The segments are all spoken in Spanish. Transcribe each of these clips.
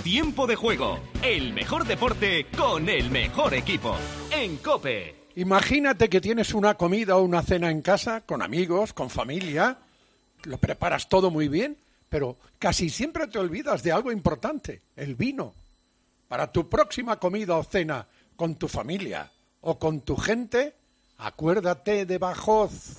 Tiempo de Juego, el mejor deporte con el mejor equipo. En COPE. Imagínate que tienes una comida o una cena en casa, con amigos, con familia, lo preparas todo muy bien, pero casi siempre te olvidas de algo importante, el vino. Para tu próxima comida o cena con tu familia o con tu gente, acuérdate de Bajós.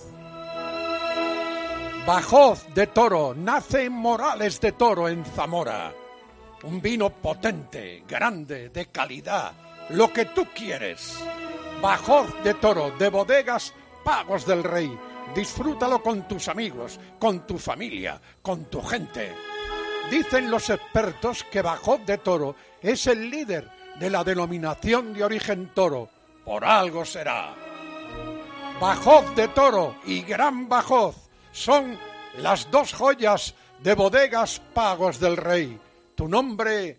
Bajós de Toro, nace en Morales de Toro, en Zamora. Un vino potente, grande, de calidad, lo que tú quieres. Bajós de Toro, de Bodegas Pagos del Rey. Disfrútalo con tus amigos, con tu familia, con tu gente. Dicen los expertos que Bajós de Toro es el líder de la denominación de origen toro. Por algo será. Bajós de Toro y Gran Bajós son las dos joyas de Bodegas Pagos del Rey. Tu nombre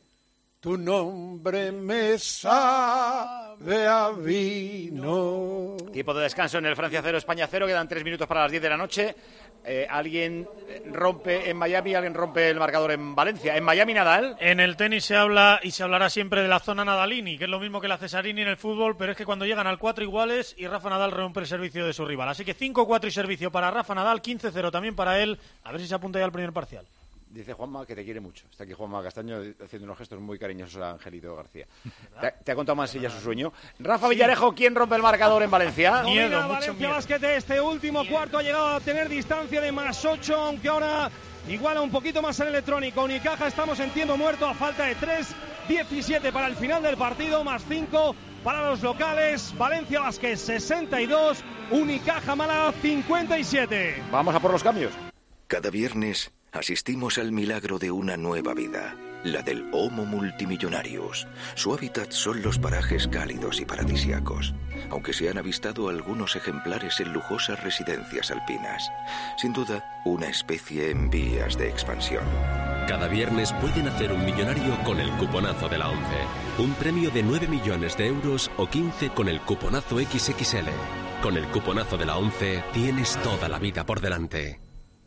me sabe a vino. Tiempo de descanso en el Francia 0, España 0. Quedan 3 minutos para las 10 de la noche. Alguien rompe en Miami, alguien rompe el marcador en Valencia. En Miami, Nadal. En el tenis se habla y se hablará siempre de la zona Nadalini, que es lo mismo que la Cesarini en el fútbol, pero es que cuando llegan al 4 iguales y Rafa Nadal rompe el servicio de su rival. Así que 5-4 y servicio para Rafa Nadal, 15-0 también para él. A ver si se apunta ya al primer parcial. Dice Juanma que te quiere mucho. Está aquí Juanma Castaño haciendo unos gestos muy cariñosos a Angelito García. ¿Te ha contado más ella su sueño? Rafa Villarejo, ¿quién rompe el marcador en Valencia? Miedo, mucho miedo. Valencia Basket, este último cuarto ha llegado a tener distancia de +8, aunque ahora iguala un poquito más el electrónico. Unicaja, estamos en tiempo muerto a falta de 3:17 para el final del partido, +5 para los locales. Valencia Basket 62, Unicaja Málaga 57. Vamos a por los cambios. Cada viernes asistimos al milagro de una nueva vida, la del Homo multimillonarius. Su hábitat son los parajes cálidos y paradisíacos, aunque se han avistado algunos ejemplares en lujosas residencias alpinas. Sin duda, una especie en vías de expansión. Cada viernes pueden hacer un millonario con el cuponazo de la ONCE. Un premio de 9 millones de euros o 15 con el cuponazo XXL. Con el cuponazo de la ONCE tienes toda la vida por delante.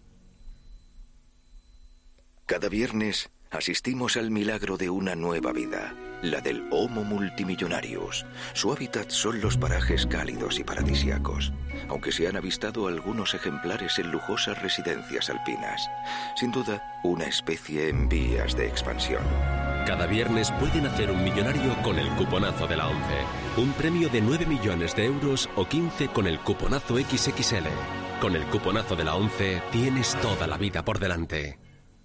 Cada viernes asistimos al milagro de una nueva vida, la del Homo multimillonarius. Su hábitat son los parajes cálidos y paradisíacos, aunque se han avistado algunos ejemplares en lujosas residencias alpinas. Sin duda, una especie en vías de expansión. Cada viernes pueden hacer un millonario con el cuponazo de la ONCE. Un premio de 9 millones de euros o 15 con el cuponazo XXL. Con el cuponazo de la ONCE tienes toda la vida por delante.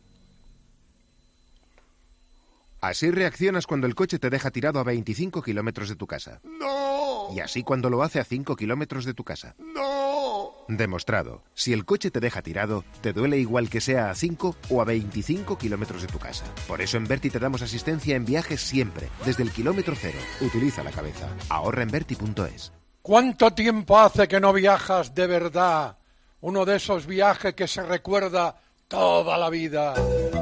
Así reaccionas cuando el coche te deja tirado a 25 kilómetros de tu casa. ¡No! Y así cuando lo hace a 5 kilómetros de tu casa. ¡No! Demostrado. Si el coche te deja tirado, te duele igual que sea a 5 o a 25 kilómetros de tu casa. Por eso en Berti te damos asistencia en viajes siempre, desde el kilómetro cero. Utiliza la cabeza. Ahorra en Berti.es. ¿Cuánto tiempo hace que no viajas de verdad? Uno de esos viajes que se recuerda toda la vida.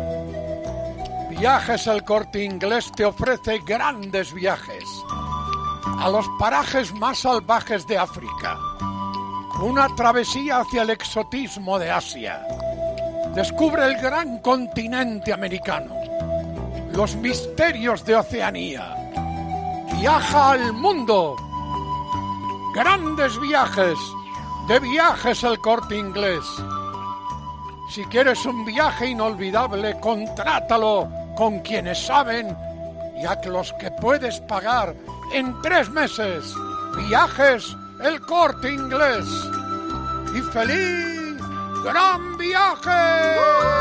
Viajes El Corte Inglés te ofrece grandes viajes a los parajes más salvajes de África, una travesía hacia el exotismo de Asia. Descubre el gran continente americano, los misterios de Oceanía. Viaja al mundo. Grandes viajes de Viajes El Corte Inglés. Si quieres un viaje inolvidable, contrátalo con quienes saben y a los que puedes pagar en 3 meses. Viajes El Corte Inglés. ¡Y feliz gran viaje!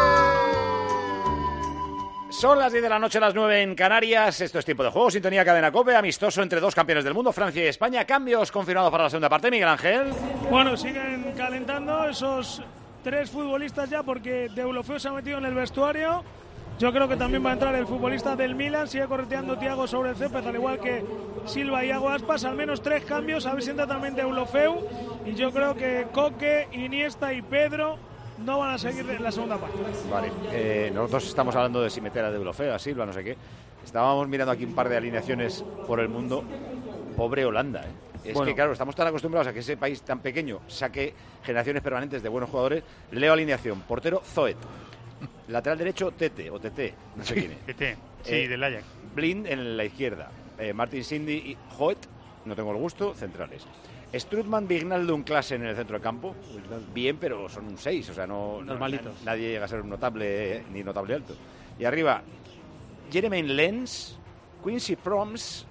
Son las 10 de la noche, las 9 en Canarias. Esto es Tiempo de Juego, sintonía Cadena COPE, amistoso entre dos campeones del mundo, Francia y España. Cambios confirmados para la segunda parte, Miguel Ángel. Bueno, siguen calentando esos 3 futbolistas ya, porque Deulofeu se ha metido en el vestuario. Yo creo que también va a entrar el futbolista del Milan. Sigue correteando Thiago sobre el césped, al igual que Silva y Iago Aspas. Al menos 3 cambios, a ver si entra también Deulofeu. Y yo creo que Coque, Iniesta y Pedro no van a seguir en la segunda parte. Vale, nosotros estamos hablando de si meter a Deulofeu, a Silva, no sé qué. Estábamos mirando aquí un par de alineaciones por el mundo. Pobre Holanda, ¿eh? Es que claro, estamos tan acostumbrados a que ese país tan pequeño saque generaciones permanentes de buenos jugadores. Leo alineación: portero Zoet, Lateral derecho, Tete, o Tete, no sé quién es. Tete, sí, del Ajax. Blind en la izquierda. Martin Cindy y Hoet, no tengo el gusto, centrales. Strutman, Vignaldum, Klaassen en el centro del campo. Bien, pero son un 6, o sea, normalitos. Nadie llega a ser un notable, ni notable alto. Y arriba, Jeremaine Lens, Quincy Promes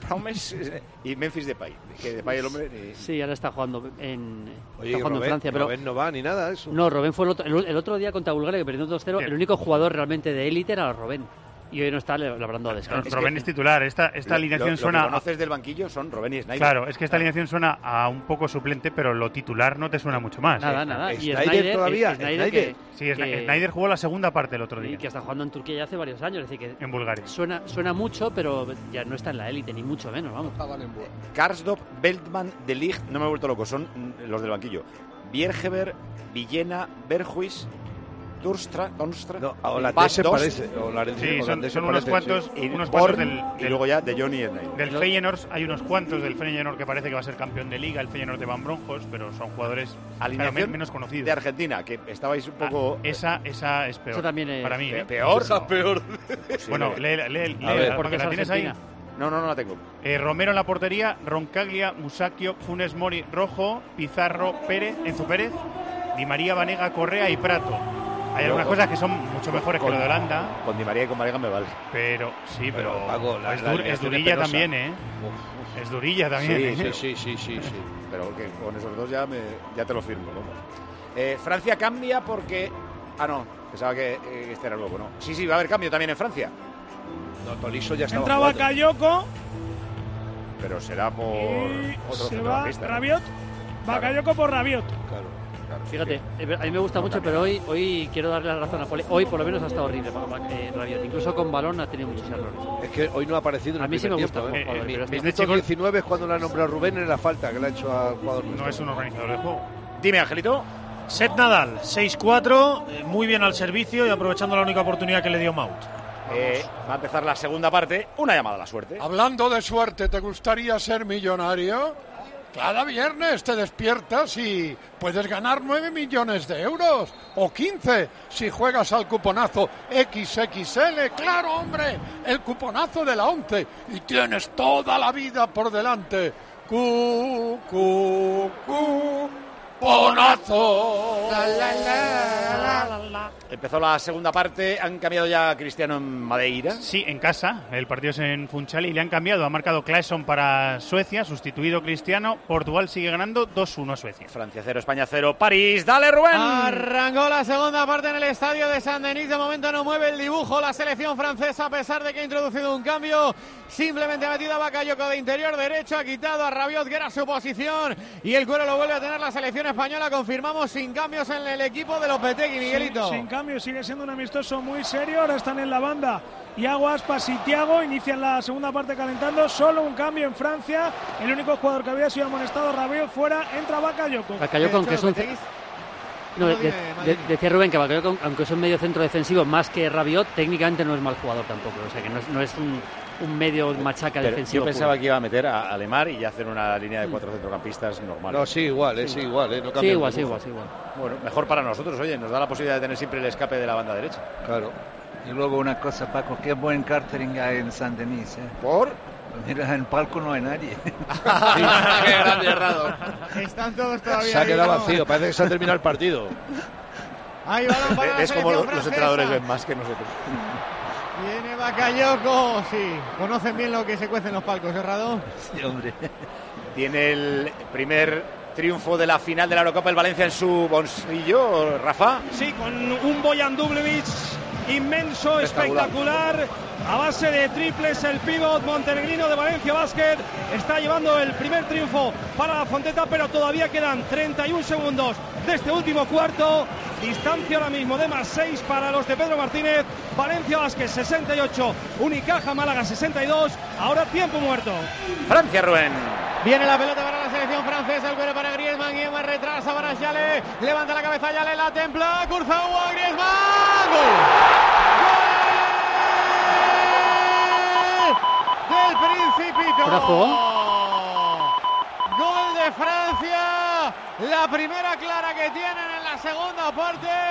y Memphis Depay. Que Depay el hombre... Sí, ahora está jugando en Francia. Pero Robben no va ni nada, eso. No, Robben fue el otro día contra Bulgaria, que perdió 2-0. El único jugador realmente de élite era Robben. Y hoy no está labrando a descanso. Robben es titular. Esta alineación suena... Lo que conoces del banquillo son Robben y Sneijder. Claro, es que esta alineación suena a un poco suplente, pero lo titular no te suena mucho más. Nada. Y Sneijder todavía. Sneijder Sneijder jugó la segunda parte el otro día. Y que está jugando en Turquía ya hace varios años. Es decir, que en Bulgaria. Suena mucho, pero ya no está en la élite, ni mucho menos, vamos. Karsdorp, Beltman, De Ligt, no me he vuelto loco, son los del banquillo. Biergeber, Villena, Berghuis, Durstra, no, holandés parece. Sí, son unos cuantos, sí. Unos cuantos y luego ya de Johnny Sneijder. Del Feyenoord hay unos cuantos del Feyenoord que parece que va a ser campeón de liga, el Feyenoord de Van Bronckhorst, pero son jugadores menos conocidos. De Argentina, que estabais un poco... Esa es peor. Eso también es... Para mí. ¿Peor? Esa es peor. Bueno, lee, porque la tienes ahí. No la tengo. Romero en la portería, Roncaglia, Musacchio, Funes Mori, Rojo, Pizarro, Pérez, Enzo Pérez, Di María, Vanega, Correa y Prato. Hay algunas cosas que son mucho mejores que lo de Holanda. Con Di María y con Vanega me vale. Pero Paco, es durilla también, ¿eh? Es durilla también. Sí. Pero que con esos dos ya te lo firmo. Vamos. Francia cambia porque... no, pensaba que este era nuevo, ¿no? Sí, va a haber cambio también en Francia. No, Tolisso ya estaba entra Bakayoko. Pero será por otro se va centrocampista. Rabiot. Bakayoko por Rabiot. Claro. Fíjate, a mí me gusta mucho, pero hoy quiero darle la razón a Poli. Hoy por lo menos ha estado horrible Rabiot. Incluso con balón ha tenido muchos errores. Es que hoy no ha aparecido en el primer tiempo. A mí sí me gusta. Minuto 19 es cuando le ha nombrado Rubén en la falta que le ha hecho al jugador. No es un organizador de juego. Dime, Angelito. Set Nadal, 6-4, muy bien al servicio y aprovechando la única oportunidad que le dio Maut. Va a empezar la segunda parte, una llamada a la suerte. Hablando de suerte, ¿te gustaría ser millonario? Cada viernes te despiertas y puedes ganar 9 millones de euros o 15 si juegas al cuponazo XXL. ¡Claro, hombre! El cuponazo de la 11 y tienes toda la vida por delante. ¡Cuponazo! Empezó la segunda parte, han cambiado ya a Cristiano en Madeira. Sí, en casa, el partido es en Funchal y le han cambiado, ha marcado Claesson para Suecia, sustituido Cristiano, Portugal sigue ganando 2-1 a Suecia. Francia 0, España 0, París, dale Rubén. Arrancó la segunda parte en el estadio de Saint-Denis, de momento no mueve el dibujo la selección francesa a pesar de que ha introducido un cambio, simplemente ha metido a Bakayoko de interior derecho, ha quitado a Rabiot que era su posición y el cuero lo vuelve a tener la selección española, confirmamos sin cambios en el equipo de Lopetegui, Miguelito. Sin cambio, sigue siendo un amistoso muy serio. Ahora están en la banda Iago Aspas y Thiago. Inician la segunda parte calentando. Solo un cambio en Francia. El único jugador que había sido amonestado, Rabiot, fuera. Entra Bakayoko. Bakayoko, aunque es un... decía Rubén que Bakayoko, aunque es un medio centro defensivo más que Rabiot, técnicamente no es mal jugador tampoco. O sea que no es un medio machaca defensivo. Yo pensaba que iba a meter a Lemar y hacer una línea de 4 centrocampistas normal. No, sí, igual. No sí, igual. Bueno, mejor para nosotros, oye, nos da la posibilidad de tener siempre el escape de la banda derecha. Claro. Y luego una cosa, Paco, qué buen catering hay en Saint-Denis, ¿eh? ¿Por? Mira, en el palco no hay nadie. Qué grande errado. Están todos todavía. Se ha quedado vacío, parece que se ha terminado el partido. Ahí balón para la es como los francesa. entrenadores ven más que nosotros. Viene Bakayoko, sí. Conocen bien lo que se cuece en los palcos, ¿Rado? Sí, hombre. Tiene el primer triunfo de la final de la Eurocopa el Valencia en su bolsillo, Rafa. Sí, con un Bojan Dublevic inmenso, espectacular, a base de triples. El pívot montenegrino de Valencia Basket está llevando el primer triunfo para la Fonteta, pero todavía quedan 31 segundos de este último cuarto. Distancia ahora mismo de +6 para los de Pedro Martínez. Valencia Basket 68, Unicaja Málaga 62. Ahora tiempo muerto. Francia, Rubén. Viene la pelota para la selección francesa, el cuero para Griezmann retrasa para Yale, levanta la cabeza Yale, la templa, Kurzawa, Griezmann, ¡gol! ¡Gol del Principito! ¡Gol de Francia! La primera clara que tienen en la segunda parte.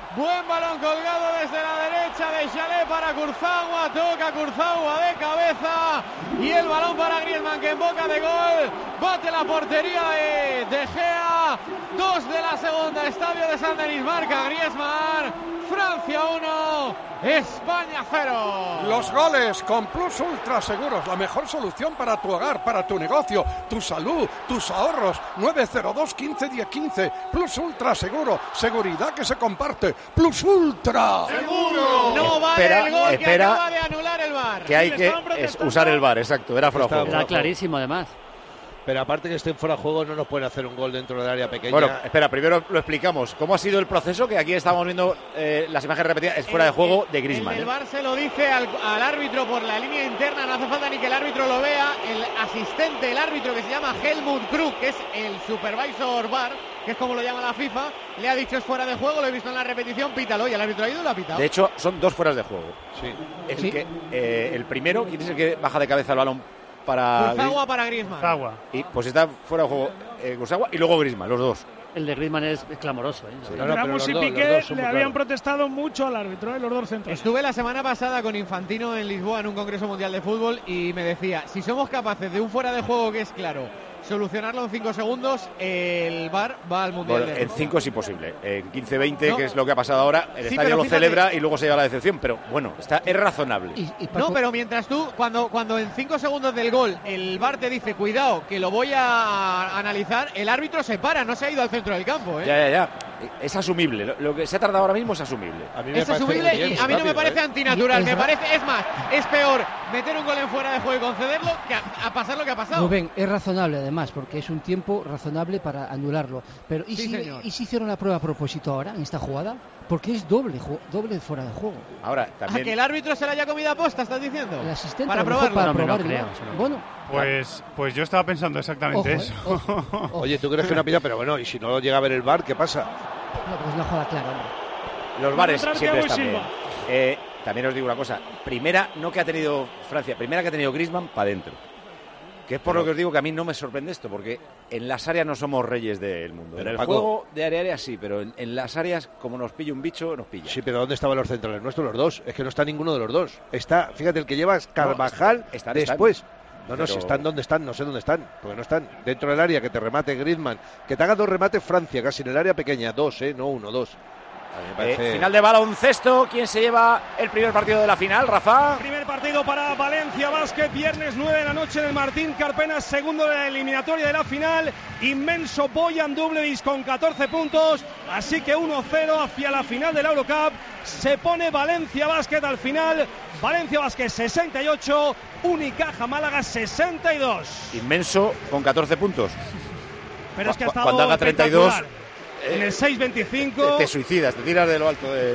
Buen balón colgado desde la derecha de Chalet para Kurzawa. Toca Kurzawa de cabeza. Y el balón para Griezmann, que en boca de gol bate la portería de Gea. 2 de la segunda, estadio de San Denis. Marca Griezmann. Francia 1, España 0. Los goles con Plus Ultra Seguros, la mejor solución para tu hogar, para tu negocio, tu salud, tus ahorros. 902 15 10 15. Plus Ultra Seguro, seguridad que se comparte. Plus Ultra. ¡Seguro! No vale el gol que acaba de anular el VAR. Que hay que usar el VAR, exacto. Era fuera de juego. Era clarísimo, además. Pero aparte que estén fuera de juego, no nos pueden hacer un gol dentro del área pequeña. Bueno, espera, primero lo explicamos. ¿Cómo ha sido el proceso? Que aquí estamos viendo las imágenes repetidas. Es fuera de juego de Griezmann. El VAR se lo dice al árbitro por la línea interna. No hace falta ni que el árbitro lo vea. El asistente, el árbitro, que se llama Helmut Krug, que es el supervisor VAR, que es como lo llama la FIFA, le ha dicho es fuera de juego. Lo he visto en la repetición, pítalo. Y el árbitro ha ido y lo ha pitado. De hecho, son 2 fueras de juego. Sí. El primero, ¿quién es el que baja de cabeza el balón? Para Kurzawa para Griezmann. Y pues está fuera de juego Kurzawa y luego Griezmann, los dos. El de Griezmann es clamoroso. Sí. Ramos y Piqué le habían protestado mucho al árbitro, los dos centros. Estuve la semana pasada con Infantino en Lisboa en un congreso mundial de fútbol y me decía, si somos capaces de un fuera de juego que es claro, solucionarlo en 5 segundos, el VAR va al mundial. Bueno, en 5 es imposible. En 15-20, que es lo que ha pasado ahora, el estadio lo celebra y luego se lleva la decepción. Pero bueno, es razonable. No, pero mientras tú, cuando en 5 segundos del gol el VAR te dice, cuidado, que lo voy a analizar, el árbitro se para, no se ha ido al centro del campo. Ya. Es asumible. Lo que se ha tardado ahora mismo es asumible. Es asumible y a mí no me parece antinatural. Me parece, es más, es peor meter un gol en fuera de juego y concederlo que a pasar lo que ha pasado. Rubén, es razonable además, porque es un tiempo razonable para anularlo. Pero ¿y si hicieron la prueba a propósito ahora, en esta jugada? Porque es doble fuera de juego. Ahora, también... ¿A que el árbitro se la haya comido a posta, estás diciendo? El asistente para probarlo. No creo. Bueno, pues yo estaba pensando exactamente eso. Ojo. Oye, ¿tú crees que no pilla? Pero bueno, ¿y si no llega a ver el VAR, qué pasa? No, pues no joda claro, hombre. Los VARes siempre están bien. También os digo una cosa. Primera, no que ha tenido Francia, primera que ha tenido Griezmann para adentro. Que es por lo que os digo que a mí no me sorprende esto, porque en las áreas no somos reyes del mundo. En el juego de área a área sí, pero en las áreas, como nos pilla un bicho, nos pilla. Sí, pero ¿dónde estaban los centrales nuestros, los dos? Es que no está ninguno de los dos. Está, fíjate, el que lleva es Carvajal después. No, si están donde están, no sé dónde están, porque no están. Dentro del área, que te remate Griezmann, que te haga 2 remates Francia, casi en el área pequeña, 2, no 1, 2. Final de baloncesto. ¿Quién se lleva el primer partido de la final, Rafa? Primer partido para Valencia Basket, viernes 9 de la noche en el Martín Carpena, segundo de la eliminatoria de la final. Inmenso Bojan Dublević con 14 puntos, así que 1-0 hacia la final de la Eurocup. Se pone Valencia Basket al final. Valencia Basket 68, Unicaja Málaga 62. Inmenso con 14 puntos. Pero es que ha estado cuando haga 32 en el 6-25 te suicidas, te tiras de lo alto de...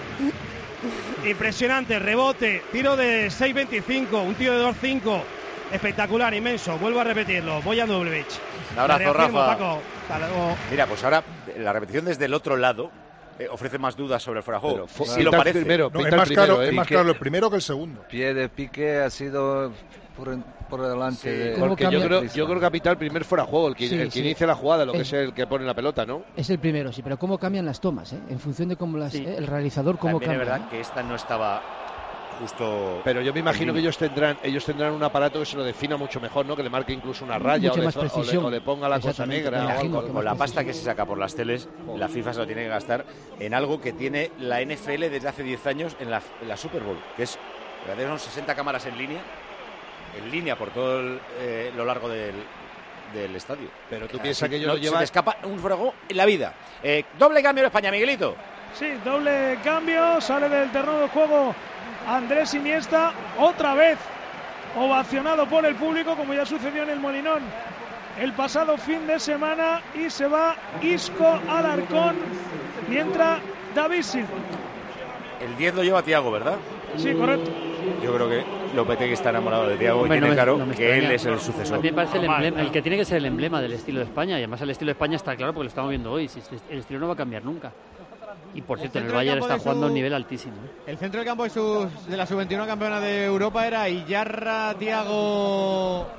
Impresionante, rebote, tiro de 6-25, un tiro de 2-5, espectacular, inmenso, vuelvo a repetirlo, Bojan Dublević. Un abrazo, Rafa. Paco. Hasta luego. Mira, pues ahora la repetición desde el otro lado ofrece más dudas sobre el fuera de juego. Sí lo parece. Primero, no, es más claro el primero que el segundo. Pie de Piqué ha sido por delante. Sí, porque yo creo que ha pitado el primer fuera de juego, el que inicia la jugada, lo que es el que pone la pelota, ¿no? Es el primero, sí, pero cómo cambian las tomas, en función de cómo el realizador cómo también cambia. Es verdad que esta no estaba justo. Pero yo me imagino que ellos tendrán un aparato que se lo defina mucho mejor, ¿no? Que le marque incluso una raya o le ponga la cosa negra. Con la pasta que se saca por las teles, la FIFA se lo tiene que gastar en algo que tiene la NFL desde hace 10 años en la Super Bowl, que es, son 60 cámaras en línea por todo lo largo del estadio. Pero tú piensas que ellos no lo llevan... Se te escapa un fuego en la vida. Doble cambio en España, Miguelito. Sí, doble cambio, sale del terreno de juego Andrés Iniesta, otra vez ovacionado por el público, como ya sucedió en el Molinón el pasado fin de semana, y se va Isco Alarcón y entra David Silva. El 10 lo lleva Thiago, ¿verdad? Sí, correcto. Yo creo que Lopetegui está enamorado de Thiago y tiene claro que él es el sucesor. A mí me parece el que tiene que ser el emblema del estilo de España, y además el estilo de España está claro porque lo estamos viendo hoy. El estilo no va a cambiar nunca. Y por cierto, en el Bayern está jugando a un nivel altísimo. El centro del campo de la sub-21 campeona de Europa era Iyarra, Thiago,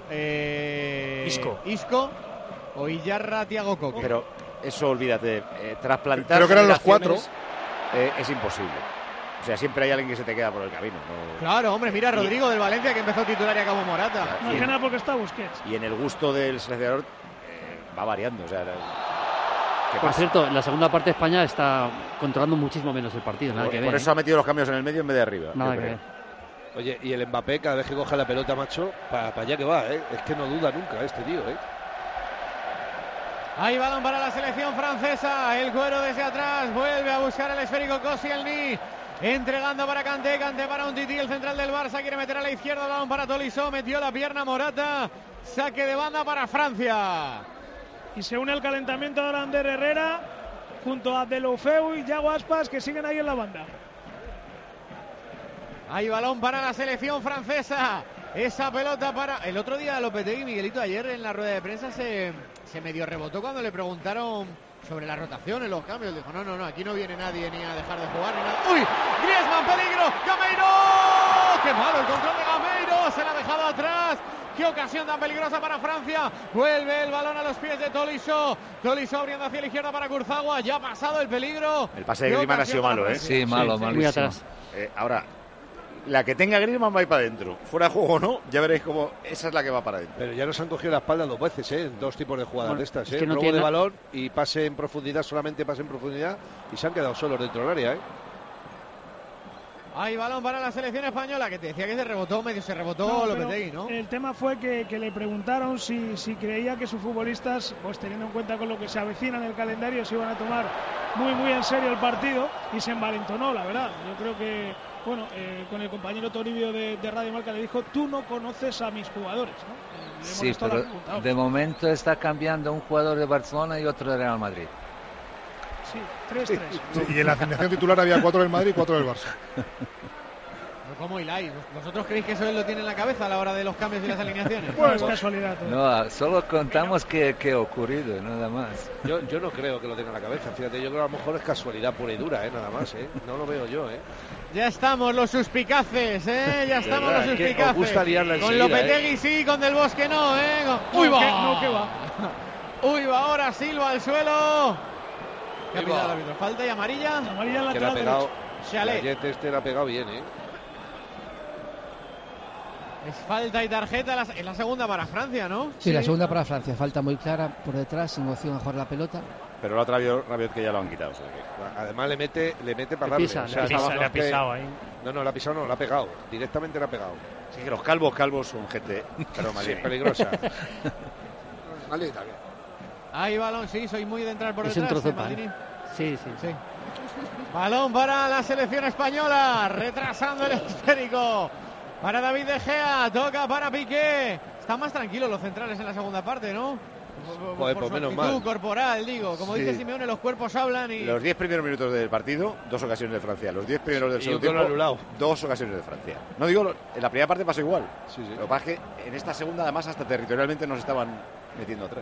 Isco o Iyarra, Thiago, Coque. Pero eso olvídate, trasplantar. Creo que eran los 4. es imposible. O sea, siempre hay alguien que se te queda por el camino, ¿no? Claro, hombre, mira Rodrigo del Valencia, que empezó titular y acabó Morata. No es nada porque está Busquets. Y en el gusto del seleccionador va variando, o sea... Por cierto, en la segunda parte España está controlando muchísimo menos el partido, nada que ver. Por eso ha metido los cambios en el medio en vez de arriba. Nada que ver. Oye, y el Mbappé, cada vez que coja la pelota, macho, para allá que va, ¿eh? Es que no duda nunca este tío, ¿eh? Hay balón para la selección francesa. El Cuero desde atrás. Vuelve a buscar el esférico Koscielny. Entregando para Kanté. Kanté para Umtiti, el central del Barça. Quiere meter a la izquierda. Balón para Tolisso. Metió la pierna Morata. Saque de banda para Francia. Y se une al calentamiento ahora Ander Herrera junto a Deulofeu y Yago Aspas, que siguen ahí en la banda. Hay balón para la selección francesa. Esa pelota para... El otro día Lopetegui, Miguelito, ayer en la rueda de prensa se medio rebotó cuando le preguntaron sobre la rotación en los cambios. Dijo, no, aquí no viene nadie ni a dejar de jugar ni nada. ¡Uy! ¡Griezmann, peligro! ¡Gameiro! ¡Qué malo el control de Gameiro! Se la ha dejado atrás. ¡Qué ocasión tan peligrosa para Francia! Vuelve el balón a los pies de Tolisso. Tolisso abriendo hacia la izquierda para Kurzawa. Ya ha pasado el peligro. El pase de Griezmann ha sido malo, ¿eh? Sí, malo, malísimo. Muy atrás. Ahora, la que tenga Griezmann va a ir para adentro. Fuera de juego o no, ya veréis cómo esa es la que va para adentro. Pero ya nos han cogido la espalda 2 veces, ¿eh? En 2 tipos de jugadas de estas, ¿eh? Es que no Robo tiene de balón y pase en profundidad, solamente pase en profundidad, y se han quedado solos dentro del área, ¿eh? Hay balón para la selección española, que te decía que se rebotó, medio se rebotó Lopetegui, ¿no? El tema fue que le preguntaron si creía que sus futbolistas, pues teniendo en cuenta con lo que se avecina en el calendario, se iban a tomar muy en serio el partido, y se envalentonó, la verdad. Yo creo que, bueno, con el compañero Toribio de Radio Marca le dijo, tú no conoces a mis jugadores, ¿no? Sí, pero de momento está cambiando un jugador de Barcelona y otro de Real Madrid. Sí, 3-3. Sí, y en la alineación titular había 4 del Madrid y 4 del Barça. ¿Cómo hiláis? ¿Vosotros creéis que eso él lo tiene en la cabeza a la hora de los cambios y las alineaciones? Bueno, es casualidad. No, solo contamos que ha ocurrido, nada más. Yo no creo que lo tenga en la cabeza, fíjate, yo creo que a lo mejor es casualidad pura y dura, nada más, no lo veo yo, Ya estamos los suspicaces, ya estamos los suspicaces. Os gusta liarla con enseguida, Lopetegui sí, con Del Bosque no, Uy, va. No, ¿qué va? Uy, va ahora Silva al suelo. ¿Qué ha pitado el árbitro? Falta y amarilla. Amarilla en la que le ha pegado. Chalet. Le ha pegado bien, Es falta y tarjeta en la segunda para Francia, ¿no? Sí, la segunda para Francia. Falta muy clara por detrás, sin opción a jugar la pelota. Pero la otra Rabiot que ya lo han quitado. O sea que... Además le mete para darle. Le ha pisado ahí. No, le ha pisado, no, le ha pegado. Directamente le ha pegado. Sí, que los calvos son gente, pero sí, peligrosa. Maldita bien. Hay balón, sí, soy muy de entrar por es detrás. Un trozo sí. Balón para la selección española, retrasando el esférico. Para David De Gea, toca para Piqué. Están más tranquilos los centrales en la segunda parte, ¿no? Pues por su menos actitud mal. Corporal, digo. Como dice Simeone, los cuerpos hablan y... Los 10 primeros minutos del partido, 2 ocasiones de Francia. Los 10 primeros del segundo tiempo, anulado. 2 ocasiones de Francia. No digo, en la primera parte pasó igual. Sí. Lo que pasa es que en esta segunda, además, hasta territorialmente nos estaban metiendo atrás.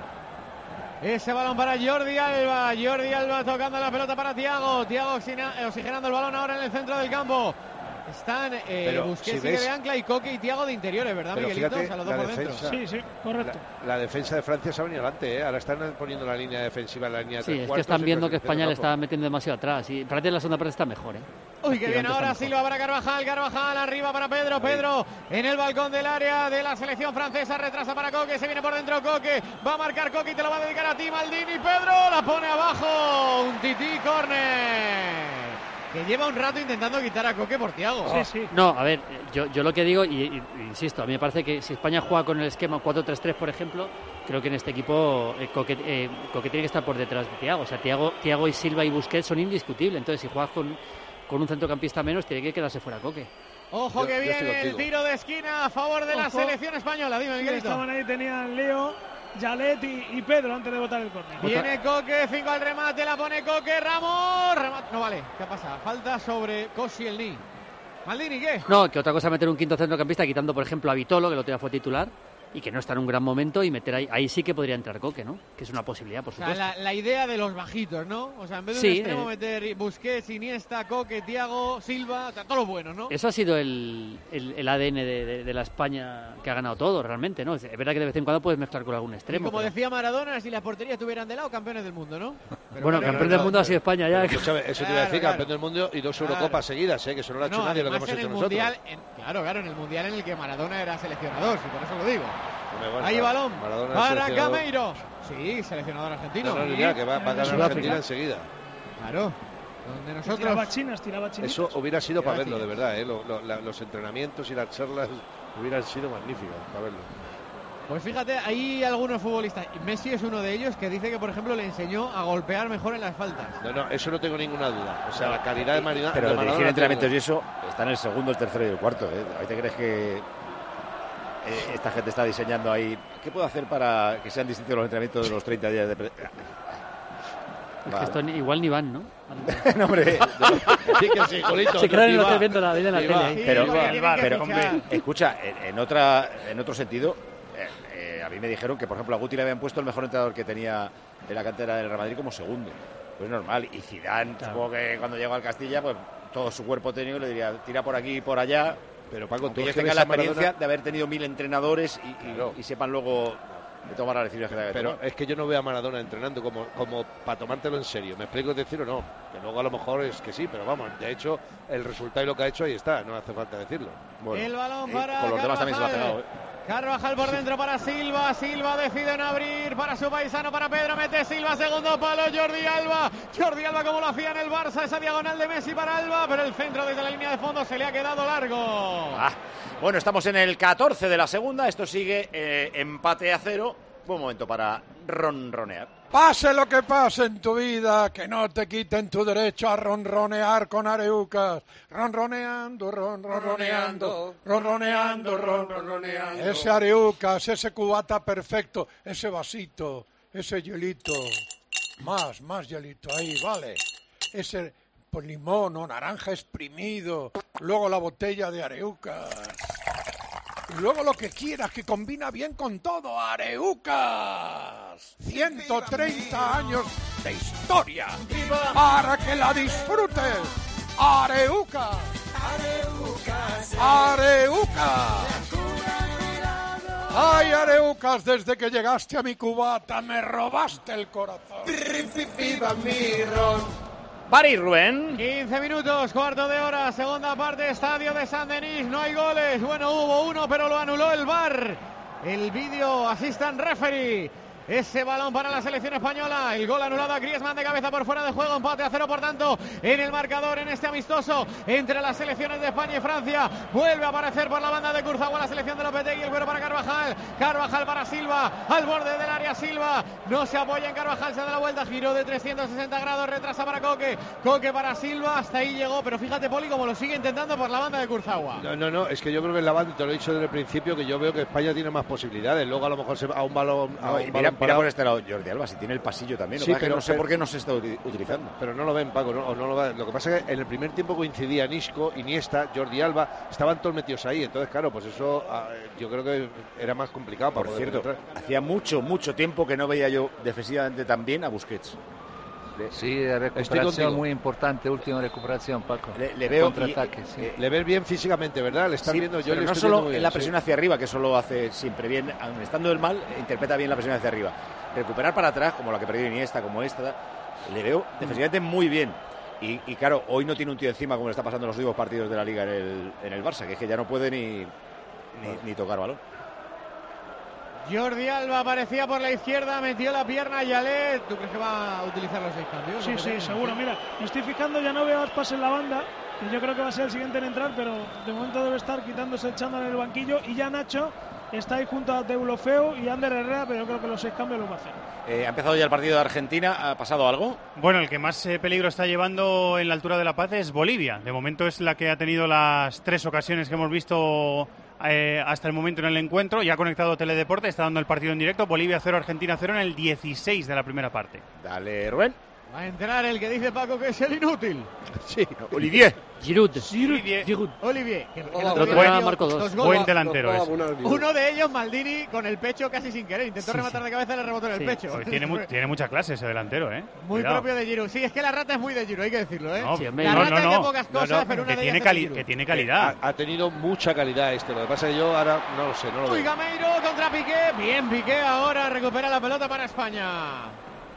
Ese balón para Jordi Alba. Jordi Alba tocando la pelota para Thiago. Thiago oxigenando el balón ahora en el centro del campo. Están Busquets si de ancla y Coque y Thiago de interiores, ¿verdad, Miguelito? Fíjate, o sea, los dos por dentro. Sí, correcto. La defensa de Francia se ha venido adelante, Ahora están poniendo la línea defensiva en la línea de 3 cuartos. Sí, es que están viendo que España le está metiendo demasiado atrás. Y parece que la segunda parte está mejor, Uy, que bien ahora Silva para Carvajal arriba para Pedro en el balcón del área de la selección francesa, retrasa para Coque, se viene por dentro Coque, va a marcar Coque y te lo va a dedicar a ti, Maldini. Pedro la pone abajo, un tití, córner. Que lleva un rato intentando quitar a Coque por Thiago. Sí. No, a ver, yo lo que digo, y insisto, a mí me parece que si España juega con el esquema 4-3-3, por ejemplo, creo que en este equipo Coque tiene que estar por detrás de Thiago. O sea, Thiago y Silva y Busquets son indiscutibles. Entonces, si juegas con un centrocampista menos, tiene que quedarse fuera Coque. Ojo que viene el tiro de esquina a favor de la selección española. Dime, Miguelito. Estaban ahí, tenían Leo, Yalet y Pedro antes de botar el córner. Viene Coque, 5 al remate, la pone Coque, Ramos, remate, no vale, ¿qué pasa? Falta sobre Koscielny. Maldini, ¿qué? No, que otra cosa meter un quinto centrocampista quitando, por ejemplo, a Vitolo, que el otro día fue titular, y que no está en un gran momento, y meter ahí sí que podría entrar Coque, ¿no? Que es una posibilidad, por supuesto. O sea, la idea de los bajitos, ¿no? O sea, en vez de un extremo meter Busquets, Iniesta, Coque, Thiago, Silva, todos los buenos, ¿no? Eso ha sido el ADN de la España que ha ganado todo, realmente, ¿no? Es verdad que de vez en cuando puedes mezclar con algún extremo. Y como decía Maradona, si las porterías estuvieran de lado, campeones del mundo, ¿no? Bueno, campeón del mundo ha sido España ya. Escúchame, eso te iba a decir, campeón del mundo y 2 Eurocopas seguidas, que eso no lo ha hecho nadie, lo que hemos hecho nosotros. Claro, en el Mundial en el que Maradona era seleccionador, y por eso lo digo. Ahí balón para Gameiro. Sí, seleccionador argentino. Que va a ganar Argentina enseguida. Claro. Donde nosotros tiraba chinas. Eso hubiera sido para verlo, de verdad, los entrenamientos y las charlas hubieran sido magníficas para verlo. Pues fíjate, hay algunos futbolistas, Messi es uno de ellos, que dice que por ejemplo le enseñó a golpear mejor en las faltas. No, eso no tengo ninguna duda. O sea, la calidad de Maradona. Pero dirigir entrenamientos y eso está en el segundo, el tercero y el cuarto. ¿Ahí te crees que esta gente está diseñando ahí? ¿Qué puedo hacer para que sean distintos los entrenamientos de los 30 días de Es que esto igual ni van, ¿no? No, hombre. Sí, que sí, Colito, se quedan en lo que viendo la vida en la tele. Pero hombre, escucha, en otro sentido, a mí me dijeron que, por ejemplo, a Guti le habían puesto el mejor entrenador que tenía en la cantera del Real Madrid como segundo. Pues normal. Y Zidane, supongo que cuando llegó al Castilla, pues todo su cuerpo técnico le diría, tira por aquí y por allá. Pero Paco, que ellos tengan la experiencia de haber tenido 1000 entrenadores y sepan luego de tomar las decisiones que tengan que tomar. Pero es que yo no veo a Maradona entrenando como para tomártelo en serio. ¿Me explico decir o no? Que luego a lo mejor es que sí, pero vamos, de hecho, el resultado y lo que ha hecho ahí está, no hace falta decirlo. Bueno, el balón para con los demás también se lo ha pegado, Carvajal por dentro para Silva decide en abrir para su paisano, para Pedro, mete Silva, segundo palo, Jordi Alba como lo hacía en el Barça, esa diagonal de Messi para Alba, pero el centro desde la línea de fondo se le ha quedado largo. Bueno, estamos en el 14 de la segunda, esto sigue empate a 0, buen momento para ronronear. Pase lo que pase en tu vida, que no te quiten tu derecho a ronronear con Areucas. Ronroneando. Ese Areucas, ese cubata perfecto, ese vasito, ese hielito. Más hielito, ahí, vale. Ese limón o naranja exprimido. Luego la botella de Areucas. Y luego lo que quieras, que combina bien con todo. Areucas. 130 años de historia. Para que la disfrutes. Areucas. Ay, Areucas, desde que llegaste a mi cubata me robaste el corazón. ¡Viva mi ron! París, Rubén. 15 minutos, cuarto de hora, segunda parte, estadio de Saint-Denis, no hay goles. Bueno, hubo uno, pero lo anuló el VAR. El video assistant referee. Ese balón para la selección española. El gol anulado a Griezmann de cabeza por fuera de juego. Empate a 0, por tanto, en el marcador en este amistoso entre las selecciones de España y Francia. Vuelve a aparecer por la banda de Kurzawa la selección de Lopetegui. El cuero para Carvajal. Carvajal para Silva. Al borde del área Silva. No se apoya en Carvajal. Se da la vuelta. Giró de 360 grados. Retrasa para Coque. Coque para Silva. Hasta ahí llegó. Pero fíjate, Poli, como lo sigue intentando por la banda de Kurzawa. No. Es que yo creo que en la banda, te lo he dicho desde el principio, que yo veo que España tiene más posibilidades. Luego a lo mejor se va a un balón. Mira por este lado Jordi Alba, si tiene el pasillo también. Sí, pero no sé por qué no se está utilizando. Pero no lo ven, Paco. No lo ven. Lo que pasa es que en el primer tiempo coincidía Nisco, Iniesta, Jordi Alba. Estaban todos metidos ahí. Entonces, claro, pues eso yo creo que era más complicado. Por cierto, hacía mucho tiempo que no veía yo defensivamente tan bien a Busquets. Sí, recuperación muy importante, última recuperación, Paco. Le veo le ves bien físicamente, ¿verdad? Le están viendo yo. Pero no solo en la presión hacia arriba, que eso lo hace siempre bien, estando del mal, interpreta bien la presión hacia arriba. Recuperar para atrás, como la que perdió Iniesta, como esta, le veo defensivamente muy bien. Y claro, hoy no tiene un tío encima como le está pasando en los últimos partidos de la Liga en el Barça, que es que ya no puede ni tocar balón. Jordi Alba aparecía por la izquierda, metió la pierna a Yalet. ¿Tú crees que va a utilizar los 6 cambios? Sí, seguro. Mira, me estoy fijando, ya no veo a Aspas en la banda, que yo creo que va a ser el siguiente en entrar, pero de momento debe estar quitándose, echando en el banquillo. Y ya Nacho está ahí junto a Deulofeu y Ander Herrera, pero yo creo que los 6 cambios los va a hacer. Ha empezado ya el partido de Argentina. ¿Ha pasado algo? Bueno, el que más peligro está llevando en la altura de La Paz es Bolivia. De momento es la que ha tenido las 3 ocasiones que hemos visto hasta el momento en el encuentro. Ya ha conectado Teledeporte, está dando el partido en directo. Bolivia 0, Argentina 0 en el 16 de la primera parte. Dale, Rubén. Va a entrar el que dice Paco que es el inútil. Sí, Olivier. Giroud. Olivier. Marco 2. Buen delantero es. Uno de ellos, Maldini, con el pecho casi sin querer. Intentó rematar de cabeza y le rebotó en el pecho. Pues tiene mucha clase ese delantero, ¿eh? Muy Cuidado. Propio de Giroud. Sí, es que la rata es muy de Giroud, hay que decirlo, ¿eh? No, la rata es de pocas cosas, pero una de ellas que tiene calidad. Ha tenido mucha calidad Lo que pasa es que yo ahora no lo sé, no lo veo. Gameiro contra Piqué. Bien, Piqué ahora recupera la pelota para España.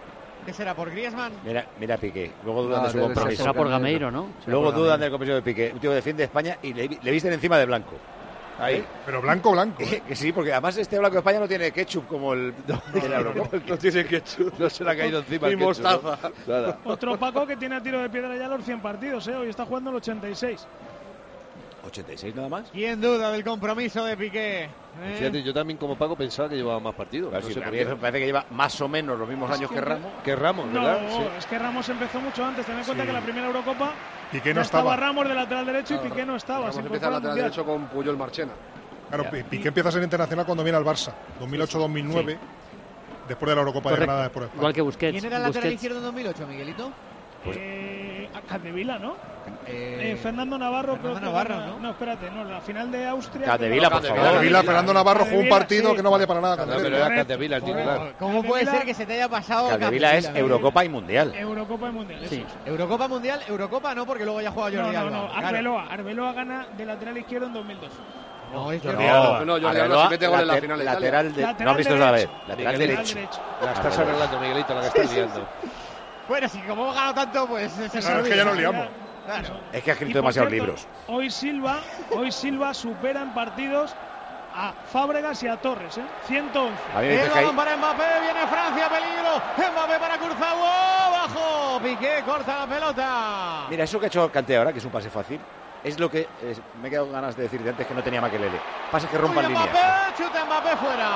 ¿Qué será, por Griezmann? Mira Piqué, luego dudan de su compromiso. Será por Gameiro, ¿no? Luego dudan del compromiso de Piqué, un tío que defiende España y le visten encima de blanco. Ahí. Pero blanco. Que sí, porque además este blanco de España no tiene ketchup como el Eurocopa. No tiene ketchup, no se le ha caído encima. Ni mostaza. Nada. Otro Paco que tiene a tiro de piedra ya los 100 partidos, hoy está jugando el 86. 86 nada más. ¿Quién duda del compromiso de Piqué? Fíjate, yo también como Paco pensaba que llevaba más partidos. Claro, No sé a por mí qué. me parece que lleva más o menos los mismos años que Ramos. Que Ramos, No, ¿verdad? Sí. es que Ramos empezó mucho antes. Ten en cuenta que la primera Eurocopa Piqué ya no estaba estaba. Ramos de lateral derecho y Piqué no estaba. Ramos se empieza incorpora el al lateral Mundial. derecho con Puyol Marchena. Claro, Piqué empieza a ser internacional cuando viene al Barça, 2008-2009, después de la Eurocopa de Granada. Después de España. Igual que Busquets. ¿Quién era el lateral Busquets. izquierdo en 2008, Miguelito? Capdevila, ¿no? Fernando Navarro. Fernando creo Navarro, que ¿no? Espérate, la final de Austria. Capdevila, por favor. Capdevila, Fernando Navarro jugó un partido sí. que no valía para nada. No, pero era Capdevila el titular. ¿Cómo puede ser que se te haya pasado Capdevila es Eurocopa y Mundial. Eurocopa y Mundial, Sí. eso es. Eurocopa Mundial, Eurocopa no, porque luego ya juega Jordi Alba. No, Claro. Arbeloa gana de lateral izquierdo en 2002. No, es No, Jordi Alba. No, Jordi Alba sí mete gol en la final de lateral Italia. no has visto esa vez. derecho. Lateral derecho. La estás arreglando, Miguelito, la que estás liando. Bueno, si como hemos ganado tanto, pues se Claro, es que ya nos liamos. Claro. Es que ha Y, escrito por demasiados cierto, libros. Hoy Silva supera en partidos a Fábregas y a Torres, 111. A mí me El dices que hay... balón para Mbappé, viene Francia, peligro. Mbappé para Kurzawa, bajo. Piqué corta la pelota. Mira, eso que ha hecho Kanté ahora, que es un pase fácil, es lo que me he quedado ganas de decir de antes que no tenía Makelele. Pases que rompan Uy, líneas. Mbappé, chuta Mbappé fuera.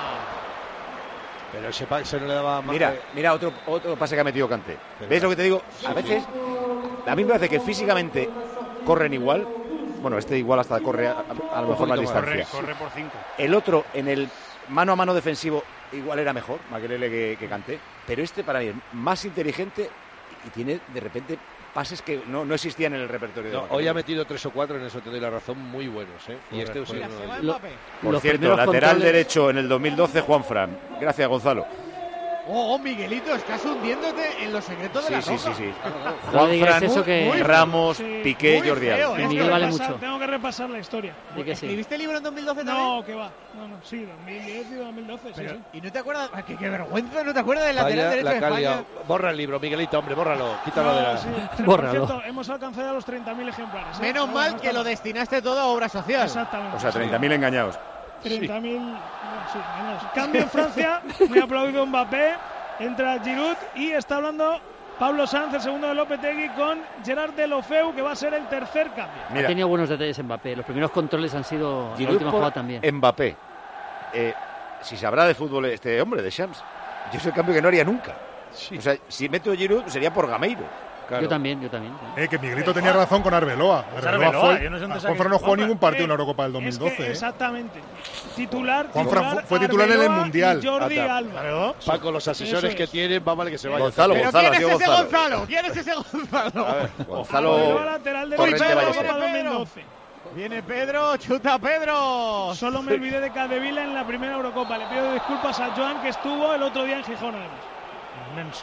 Pero ese pase no le daba más. Mira otro pase que ha metido Kanté. ¿Ves lo que te digo? A veces, a mí me parece que físicamente corren igual. Bueno, este igual hasta corre a lo mejor más distancia. Corre por 5. El otro, en el mano a mano defensivo, igual era mejor, Makelele que Kanté. Pero este para mí es más inteligente y tiene de repente pases que no existían en el repertorio. No, hoy ha metido 3 o 4, en eso te doy la razón, muy buenos. Y este Mira, se va no, Mbappé. Por Los cierto, primeros lateral controles- derecho en el 2012, Juanfran. Gracias, Gonzalo. Oh, Miguelito, estás hundiéndote en los secretos de la Sí. No digas Juanfran, eso que- Ramos, Sí. Piqué, Muy Jordi feo, Alba. Que ¿eh? Miguel vale mucho. Tengo que repasar la historia. Di que sí. ¿Escribiste el libro en 2012 también? No, que va. No, sí, 2010 y 2012, sí. ¿Y no te acuerdas? Ay, qué vergüenza, ¿no te acuerdas del lateral Vaya, derecho la de Calia. España? Borra el libro, Miguelito, hombre, bórralo. Quítalo de la. Sí, Bórralo. Por cierto, hemos alcanzado ya los 30.000 ejemplares. Menos No, mal no que está lo mal. destinaste todo a obra social. Exactamente. O sea, 30.000 engañados. 30.000, sí, menos. Cambio en Francia, muy aplaudido Mbappé, entra Giroud y está hablando Pablo Sanz, el segundo de Lopetegui, con Gerard Deulofeu, que va a ser el tercer cambio. Ha tenido buenos detalles Mbappé. Los primeros controles han sido en la Giroud última por jugada también. Mbappé. Si sabrá de fútbol este hombre, de Shams, yo es el cambio que no haría nunca. O sea, si meto Giroud sería por Gameiro. Yo también. Que Miguelito tenía razón con Arbeloa. Arbeloa, yo no sé dónde Juanfran saqué- no jugó ningún partido en la Eh, Eurocopa del es 2012. que, exactamente. Titular. Juanfran fue titular en el Arbeloa Mundial. y Jordi Anda. Alba. Paco, los asesores Eso que es. tienen, va mal que se vaya. Gonzalo, ¿Pero Gonzalo, quién ha es sido ese Gonzalo. Gonzalo? ¿Quién es ese Gonzalo? A ver, Gonzalo Arbeloa, lateral derecho, Torrente Pedro, Ballester. viene Pedro. 2012. Viene Pedro, chuta Pedro. Solo me olvidé de Capdevila en la primera Eurocopa. Le pido disculpas a Joan, que estuvo el otro día en Gijón, además. Inmenso.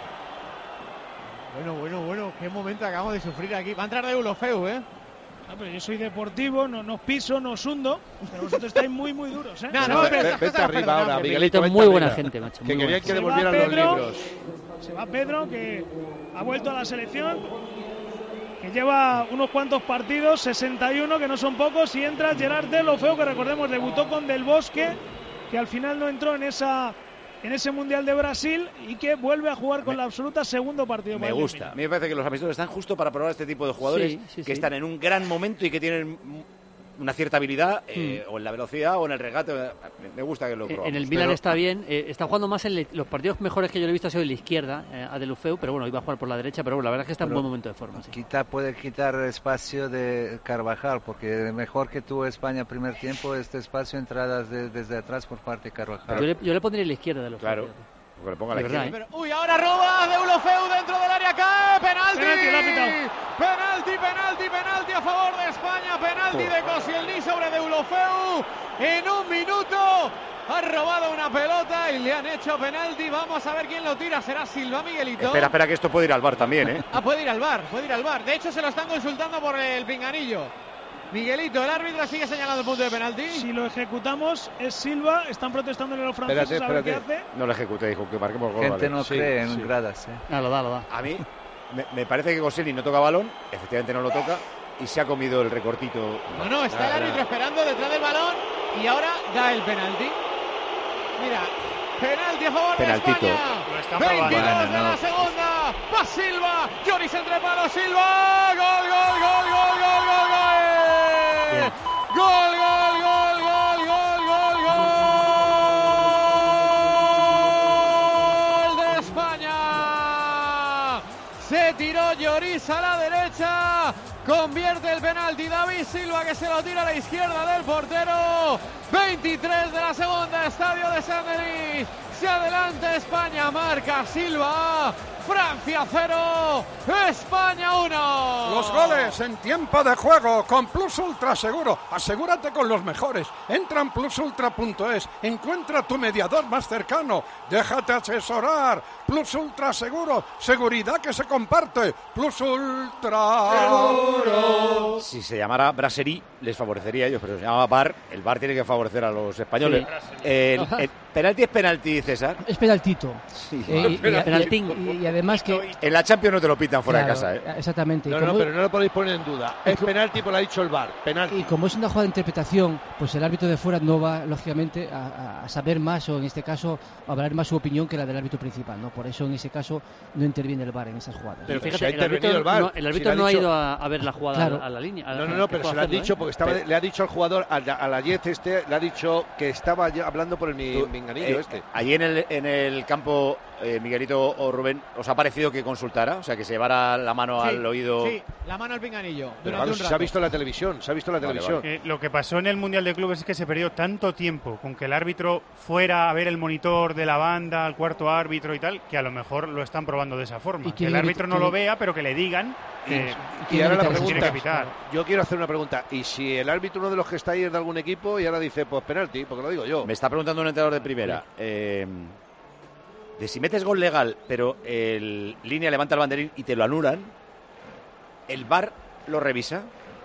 Bueno, qué momento acabamos de sufrir aquí. Va a entrar Deulofeu, ¿eh? Ah, pero yo soy deportivo, no os piso, no os hundo. Pero vosotros estáis muy, muy duros, ¿eh? No, pero estas Vete cosas arriba perdonables. ahora, Miguelito, vente muy buena arriba. gente, macho, Que muy querían buena. que Se va devolvieran los Pedro. libros. Se va Pedro, que ha vuelto a la selección, que lleva unos cuantos partidos, 61, que no son pocos, y entra Gerard Deulofeu, que recordemos debutó con Del Bosque, que al final no entró en ese Mundial de Brasil y que vuelve a jugar con la absoluta segundo partido. Me para el gusta. Milan. A mí me parece que los amistosos están justo para probar este tipo de jugadores Sí. que están en un gran momento y que tienen una cierta habilidad o en la velocidad o en el regate. Me gusta que lo probamos. En el Milan está bien. Está jugando más los partidos mejores que yo le he visto ha sido en la izquierda, a Deulofeu, pero bueno, iba a jugar por la derecha, pero bueno, la verdad es que está en buen momento de forma. Sí. Puede quitar espacio de Carvajal, porque mejor que tuvo España primer tiempo, este espacio entradas desde atrás por parte de Carvajal. Yo le pondría en la izquierda de los Claro, porque le ponga la De verdad, izquierda. Uy, ahora roba Deulofeu dentro del área, cae, penalti. Penalti, lo ha pitado. Penalti a favor de España, penalti de Koscielny sobre Deulofeu. En un minuto ha robado una pelota y le han hecho penalti. Vamos a ver quién lo tira, será Silva, Miguelito. Espera, que esto puede ir al VAR también, ¿eh? Puede ir al VAR. De hecho, se lo están consultando por el pinganillo. Miguelito, el árbitro sigue señalando el punto de penalti. Si lo ejecutamos, es Silva. Están protestándole los franceses a ver qué hace. No lo ejecute, dijo que marquemos gol. Gente no cree en gradas. Lo da. A mí me parece que Gosselin no toca balón, efectivamente no lo toca, y se ha comido el recortito. No, está el árbitro esperando detrás del balón y ahora da el penalti. Mira, penalti a favor de España. 22 de la segunda. Va Silva. Lloris entre palos. Silva. Gol. Gol de España. Se tiró Lloris a la derecha. Convierte el penalti David Silva, que se lo tira a la izquierda del portero. 23 de la segunda, estadio de Saint-Denis. Se adelanta España, marca Silva. Francia 0, España 1. Los goles en tiempo de juego con Plus Ultra Seguro. Asegúrate con los mejores. Entra en plusultra.es. Encuentra tu mediador más cercano. Déjate asesorar. Plus Ultra Seguro. Seguridad que se comparte. Plus Ultra Seguro. Si se llamara Brasserie, les favorecería a ellos, pero se llama VAR. El VAR tiene que favorecer a los españoles. Sí. El penalti es penalti, César. Es penaltito. Sí. Y además que en la Champions no te lo pitan fuera de casa, Exactamente. No, pero no lo podéis poner en duda. Es penalti, pues lo ha dicho el VAR. Penalti. Y como es una jugada de interpretación, pues el árbitro de fuera no va, lógicamente, a saber más, o en este caso, a hablar más su opinión que la del árbitro principal, ¿no? Por eso, en ese caso, no interviene el VAR en esas jugadas. Pero fíjate, el árbitro no ha ido a ver la jugada a la línea. No, pero se lo ha dicho, porque le ha dicho al jugador, a la Yez le ha dicho que estaba hablando por el minganillo este. Allí en el campo, Miguelito o Rubén, ¿os ha parecido que consultara? O sea, que se llevara la mano al oído. Sí, la mano al pinganillo. Pero claro, se ha visto en la televisión, Vale. Lo que pasó en el Mundial de Clubes es que se perdió tanto tiempo con que el árbitro fuera a ver el monitor de la banda, al cuarto árbitro y tal, que a lo mejor lo están probando de esa forma. Que el árbitro no lo vea, pero que le digan y ahora la pregunta, yo quiero hacer una pregunta. ¿Y si el árbitro, uno de los que está ahí, es de algún equipo y ahora dice, pues penalti, porque lo digo yo? Me está preguntando un entrenador de primera. De si metes gol legal, pero el línea levanta el banderín y te lo anulan, ¿el VAR lo revisa?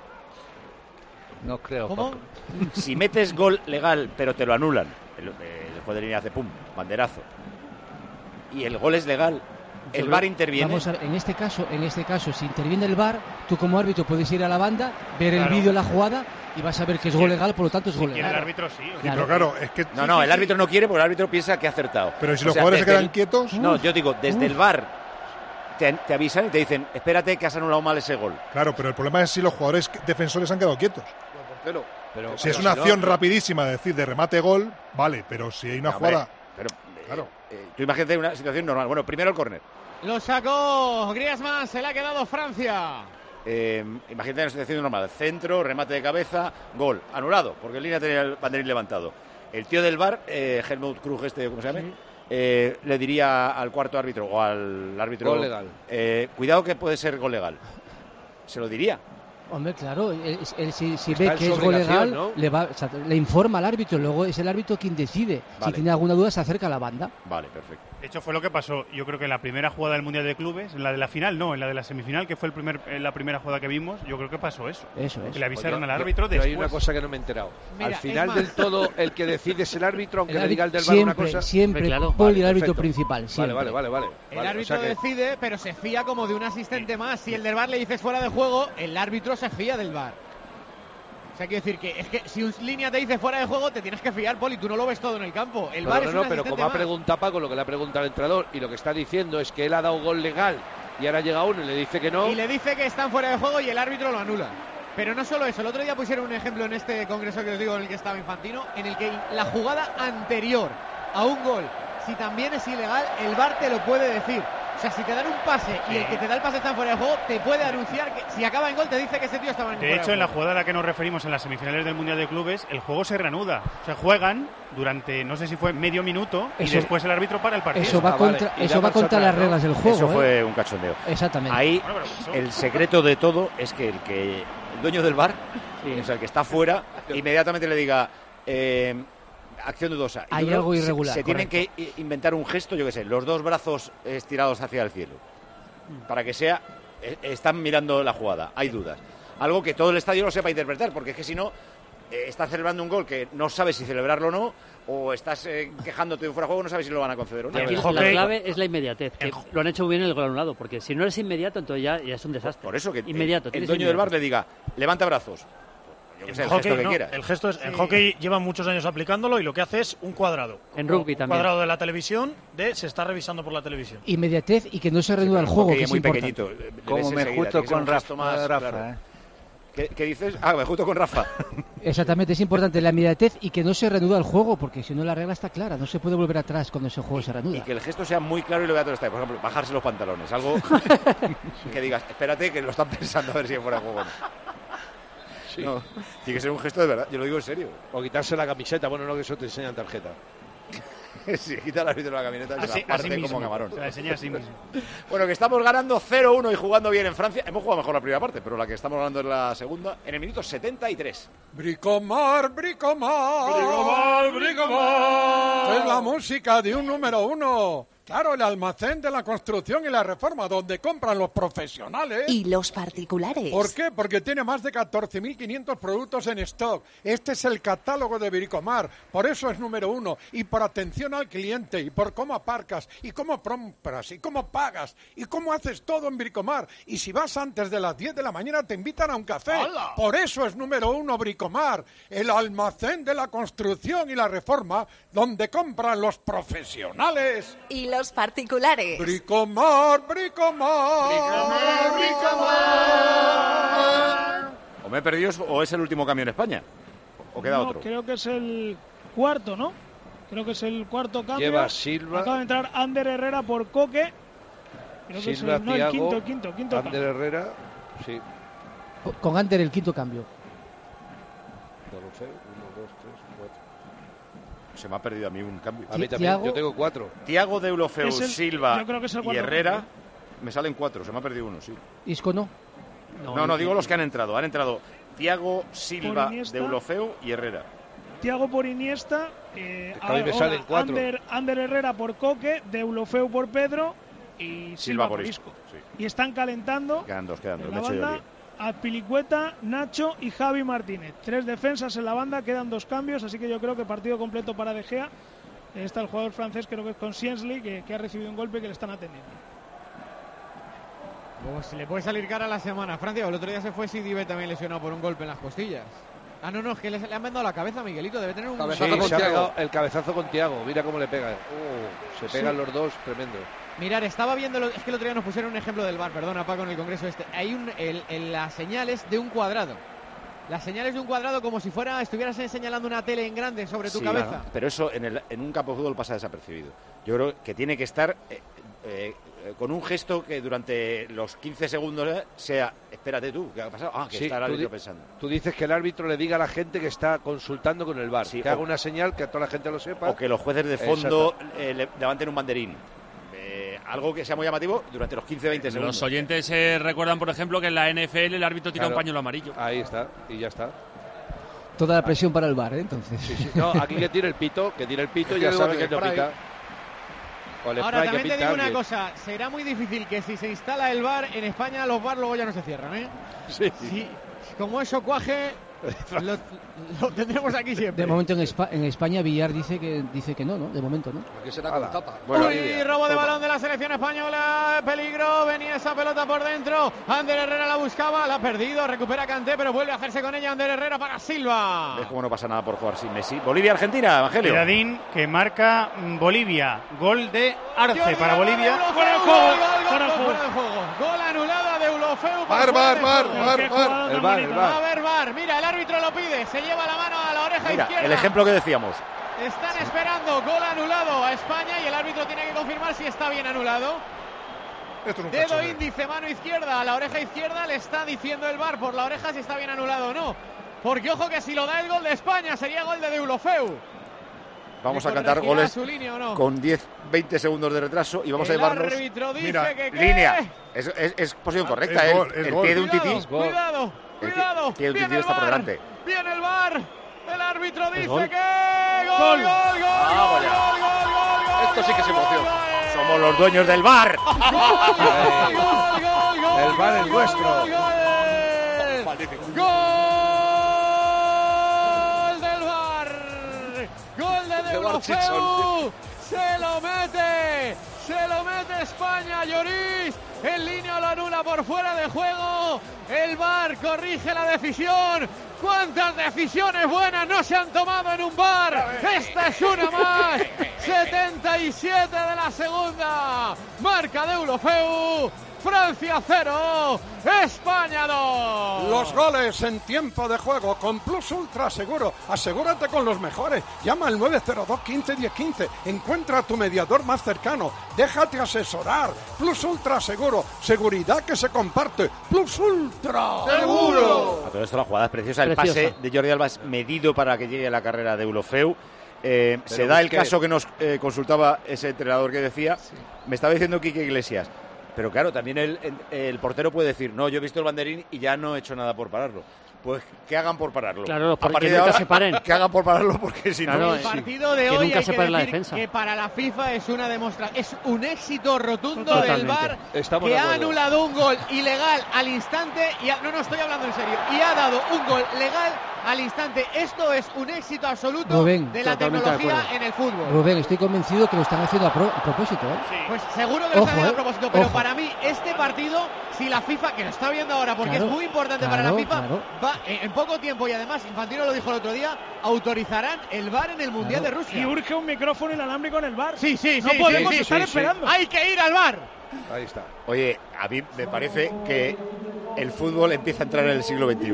No creo. ¿Cómo? Si metes gol legal, pero te lo anulan, el juez de línea hace pum, banderazo, y el gol es legal, ¿el VAR interviene? Vamos a ver, en este caso, si interviene el VAR, tú como árbitro puedes ir a la banda, ver el vídeo de la jugada y vas a ver que es gol legal, por lo tanto es gol legal. El árbitro sí. Pero claro, es que... No, el árbitro no quiere porque el árbitro piensa que ha acertado. Pero si los jugadores se quedan quietos... No, yo digo, desde el VAR te avisan y te dicen, espérate que has anulado mal ese gol. Claro, pero el problema es si los jugadores defensores han quedado quietos. Pero si es una acción rapidísima, de remate gol, vale, pero si hay una jugada... Claro. Tú imagínate una situación normal. Bueno, primero el córner. Lo sacó Griezmann, se le ha quedado Francia. Imagínate una situación normal. Centro, remate de cabeza, gol. Anulado, porque en línea tenía el banderín levantado. El tío del VAR, Helmut Krug, ¿cómo se llama? Le diría al cuarto árbitro o al árbitro... Gol legal. Cuidado que puede ser gol legal. Se lo diría. Hombre, claro, si ve que es gol legal, ¿no? le informa al árbitro, luego es el árbitro quien decide. Vale. Si tiene alguna duda, se acerca a la banda. Vale, perfecto. De hecho, fue lo que pasó, yo creo que en la primera jugada del Mundial de Clubes, en la de la final, no, en la de la semifinal, que fue la primera jugada que vimos, yo creo que pasó eso. Eso es. Que le avisaron al árbitro después. Hay una cosa que no me he enterado. Mira, al final del todo, el que decide es el árbitro, aunque le diga el del VAR una cosa. Siempre, claro. Paul y el árbitro principal. Siempre. Vale. El árbitro decide, pero se fía como de un asistente más. Si el del VAR le dices fuera de juego, el árbitro se fía del VAR. O sea, quiero decir que es que si un línea te dice fuera de juego, te tienes que fiar, Poli, tú no lo ves todo en el campo. El VAR es un pero como ha preguntado Paco, lo que le ha preguntado el entrenador y lo que está diciendo es que él ha dado gol legal y ahora llega uno y le dice que no. Y le dice que están fuera de juego y el árbitro lo anula. Pero no solo eso, el otro día pusieron un ejemplo en este congreso que os digo en el que estaba Infantino, en el que la jugada anterior a un gol, si también es ilegal, el VAR te lo puede decir. O sea, si te dan un pase y el que te da el pase está fuera de juego, te puede anunciar que si acaba en gol te dice que ese tío estaba en fuera de juego. De hecho, en la jugada a la que nos referimos en las semifinales del Mundial de Clubes, el juego se reanuda. O sea, juegan durante, no sé si fue medio minuto, y después el árbitro para el partido. Eso va contra las reglas del juego. Eso fue un cachondeo. Exactamente. Ahí, el secreto de todo es que el dueño del VAR, o sea, el que está fuera, inmediatamente le diga... acción dudosa. Hay algo irregular. Se tienen que inventar un gesto, yo qué sé, los dos brazos estirados hacia el cielo. Para que sea... Están mirando la jugada, hay dudas. algo que todo el estadio lo sepa interpretar, porque es que si no, estás celebrando un gol que no sabes si celebrarlo o no, o estás quejándote de fuera de juego, no sabes si lo van a conceder o no. Aquí la clave es la inmediatez. Lo han hecho muy bien el gol anulado, porque si no eres inmediato, entonces ya es un desastre. Por eso que inmediato, el dueño del bar le diga, levanta brazos. Yo que sé, el gesto que quiera. El gesto es, en hockey llevan muchos años aplicándolo y lo que hace es un cuadrado. En rugby también. Un cuadrado de la televisión, se está revisando por la televisión. Inmediatez y que no se reanuda el juego, que es muy pequeñito. Como me junto con Rafa. Claro. ¿Qué dices? Me junto con Rafa. Exactamente, es importante la inmediatez y que no se reanuda el juego, porque si no la regla está clara, no se puede volver atrás cuando ese juego se reanuda. Y que el gesto sea muy claro y lo vea todo el estadio. Por ejemplo, bajarse los pantalones, algo que digas, espérate que lo están pensando a ver si es fuera de juego o no. Sí. No, tiene que ser un gesto de verdad, yo lo digo en serio. O quitarse la camiseta, bueno, no, que eso te enseñan tarjeta. Si quita el árbitro la camioneta, se la parte como camarón. Se la enseña a sí mismo. Bueno, que estamos ganando 0-1 y jugando bien en Francia. Hemos jugado mejor la primera parte, pero la que estamos ganando es la segunda, en el minuto 73. Bricomar, Bricomar. Bricomar, Bricomar. Es la música de un número 1. Claro, el almacén de la construcción y la reforma, donde compran los profesionales. Y los particulares. ¿Por qué? Porque tiene más de 14.500 productos en stock. Este es el catálogo de Bricomar, por eso es número 1. Y por atención al cliente, y por cómo aparcas, y cómo compras, y cómo pagas, y cómo haces todo en Bricomar. Y si vas antes de las 10 de la mañana, te invitan a un café. ¡Hala! Por eso es número 1 Bricomar, el almacén de la construcción y la reforma, donde compran los profesionales. Y los particulares. Bricomar, Bricomar. Bricomar, Bricomar. O me he perdido o es el último cambio en España. ¿O queda otro? Creo que es el cuarto, ¿no? Creo que es el cuarto cambio. Lleva Silva. Acaba de entrar Ander Herrera por Coque. Creo que Silva, es el quinto Ander cambio. Herrera, sí. Con Ander el quinto cambio. Se me ha perdido a mí un cambio. A mí también, yo tengo 4. Thiago, Deulofeu, Silva y Herrera. Cambio. Me salen 4, se me ha perdido uno, sí. ¿Isco no? No, digo los que han entrado. Han entrado Thiago, Silva, Deulofeu y Herrera. Thiago por Iniesta. A mí me salen 4. Ander Herrera por Coque, Deulofeu por Pedro y Silva por Isco. Sí. Y están calentando. Quedan dos. En la banda, Azpilicueta, Nacho y Javi Martínez. 3 defensas en la banda, quedan 2 cambios, así que yo creo que partido completo para De Gea. Está el jugador francés, creo que es Koscielny, que ha recibido un golpe que le están atendiendo. Pues le puede salir cara a la semana. Francia, el otro día se fue Sidibe también lesionado por un golpe en las costillas. No, es que le han vendado la cabeza a Miguelito, debe tener un cabezazo con Thiago. El cabezazo con Thiago, mira cómo le pega. Se pegan los dos, tremendo. Mirar, estaba viendo, es que el otro día nos pusieron un ejemplo del VAR, perdona Paco, en el Congreso hay las señales de un cuadrado. Las señales de un cuadrado como si estuvieras señalando una tele en grande sobre tu cabeza. Claro, pero eso en un campo de fútbol pasa desapercibido. Yo creo que tiene que estar con un gesto que durante los 15 segundos sea, espérate tú, ¿qué ha pasado? Que está el árbitro pensando. Tú dices que el árbitro le diga a la gente que está consultando con el VAR, que haga una señal que a toda la gente lo sepa. O que los jueces de fondo levanten un banderín. Algo que sea muy llamativo durante los 15-20 segundos. Los oyentes recuerdan, por ejemplo, que en la NFL el árbitro tira un pañuelo amarillo. Ahí está, y ya está. Toda la presión para el VAR, entonces. Sí. No, aquí que tire el pito, y ya sabe que no pita. Ahora también te digo una cosa, será muy difícil que si se instala el VAR en España, los VAR luego ya no se cierran, ¿eh? Sí. Como eso cuaje, lo tendremos aquí siempre. De momento en España Villar dice que no, de momento no. Aquí será con tapa. Bueno, robo de balón de la selección española, peligro, venía esa pelota por dentro, Ander Herrera la buscaba, la ha perdido, recupera Kanté, pero vuelve a hacerse con ella Ander Herrera para Silva. ¿Ves cómo no pasa nada por jugar sin Messi? Bolivia-Argentina, Evangelio. Cuidadín, que marca Bolivia, gol de Arce para Bolivia. Fuera de juego, gol anulado a Deulofeu. El VAR. Mira, el árbitro lo pide, se lleva la mano a la oreja izquierda. El ejemplo que decíamos. Están esperando gol anulado a España y el árbitro tiene que confirmar si está bien anulado. Dedo índice, mano izquierda a la oreja izquierda, le está diciendo el VAR por la oreja si está bien anulado o no. Porque ojo que si lo da el gol de España sería gol de Deulofeu. Vamos a cantar goles con 10-20 segundos de retraso y vamos a llevarnos. El árbitro dice que línea. Es posición correcta. El pie de un tití. Cuidado. El pie de un tití está por delante. Viene el VAR. El árbitro dice que gol. Esto sí que es emoción. Somos los dueños del VAR. El VAR es nuestro. magnífico. ¡Gol del VAR! ¡Gol de Deulofeu! ¡Se lo mete España! Lloris en línea lo anula por fuera de juego. El VAR corrige la decisión. ¿Cuántas decisiones buenas no se han tomado en un VAR? Esta es una más. 77 de la segunda. Marca Deulofeu. Francia 0, España 2. Los goles en tiempo de juego con Plus Ultra Seguro. Asegúrate con los mejores. Llama al 902 15 10 15. Encuentra a tu mediador más cercano. Déjate asesorar. Plus Ultra Seguro. Seguridad que se comparte. Plus Ultra Seguro. A todo esto la jugada es preciosa. El pase de Jordi Alba es medido para que llegue a la carrera de Deulofeu. Se da el caso que nos consultaba ese entrenador que decía. Me estaba diciendo Quique Iglesias. Pero claro, también el portero puede decir, no, yo he visto el banderín y ya no he hecho nada por pararlo. Pues que hagan por pararlo. Claro, a partir de ahora, se paren. Que hagan por pararlo, porque si no... El partido de hoy nunca hay se que pare la decir defensa. que para la FIFA es una demostración, es un éxito rotundo del VAR, Estamos que de ha acuerdo. anulado un gol ilegal al instante, no estoy hablando en serio, y ha dado un gol legal al instante. Esto es un éxito absoluto Rubén, de la tecnología en el fútbol. Rubén, estoy convencido que lo están haciendo a propósito, ¿eh? Sí. Pues seguro que lo están haciendo a propósito, pero Ojo. para mí este partido, si la FIFA, que lo está viendo ahora porque Claro, es muy importante para claro, la FIFA, claro. va en poco tiempo, y además Infantino lo dijo el otro día, autorizarán el VAR en el Mundial de Rusia. Y urge un micrófono inalámbrico en el VAR. Sí, No podemos estar sí. esperando. Hay que ir al VAR. Ahí está. Oye, a mí me parece que el fútbol empieza a entrar en el siglo XXI.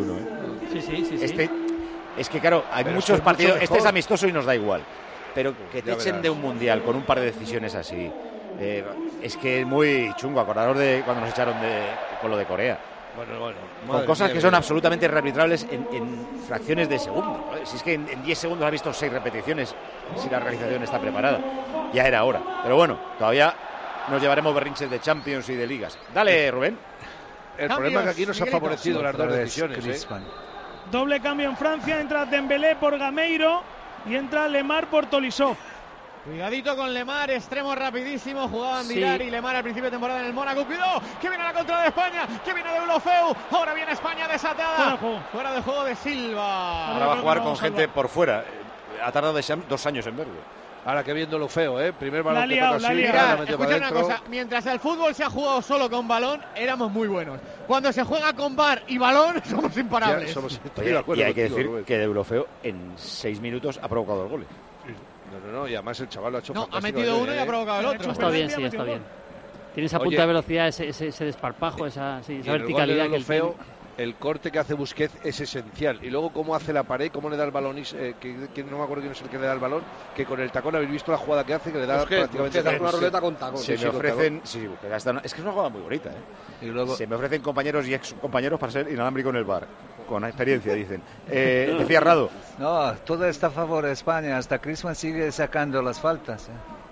Sí. Es que, claro, hay Pero muchos es que es partidos. mucho Este es mejor. amistoso y nos da igual. Pero que te Ya echen verás. de un mundial con un par de decisiones así. Es que es muy chungo. Acordaros de cuando nos echaron con lo de Corea. Bueno. Con cosas que son absolutamente arbitrables en fracciones de segundo. Si es que en 10 segundos has visto 6 repeticiones, si la realización está preparada. Ya era hora. Pero bueno, todavía nos llevaremos berrinches de Champions y de ligas. Dale, Rubén. El problema es que aquí nos ha favorecido las dos decisiones. Doble cambio en Francia, entra Dembélé por Gameiro y entra Lemar por Tolisso. Cuidadito con Lemar, extremo rapidísimo, jugaban Sí. Vilar y Lemar al principio de temporada en el Mónaco. ¡Cuidado! ¡Que viene la contra de España! ¡Que viene Deulofeu! Ahora viene España desatada. Fuera de juego de Silva. Ahora va a jugar con gente por fuera. Ha tardado 2 años en verlo. Ahora que viendo lo feo, Primer La ha balón que liado, toca la ha Silva, liado. la metió para Escucha una adentro. cosa, mientras el fútbol se ha jugado solo con balón, éramos muy buenos. Cuando se juega con VAR y balón, somos imparables. Estoy Oye, de acuerdo y hay que contigo, decir Rubén. que Deulofeu en 6 minutos ha provocado 2 goles. No, y además el chaval lo ha hecho No, ha fantástico, metido uno y ha provocado el otro. Está bien, sí, está bien. Tiene esa punta Oye, de velocidad, ese desparpajo, esa Y en el verticalidad gol de que él Deulofeu, tiene. el corte que hace Busquets es esencial. Y luego cómo hace la pared, cómo le da el balón, que no me acuerdo quién es el que le da el balón, que con el tacón habéis visto la jugada que hace, que le da prácticamente... Busquets, una ruleta con tacón. Se me ofrecen... Sí, es que es una jugada muy bonita, Y luego, Se me ofrecen compañeros y ex compañeros para ser inalámbrico en el bar. Con experiencia, dicen. Decía Rado. No, todo está a favor de España. Hasta Griezmann sigue sacando las faltas.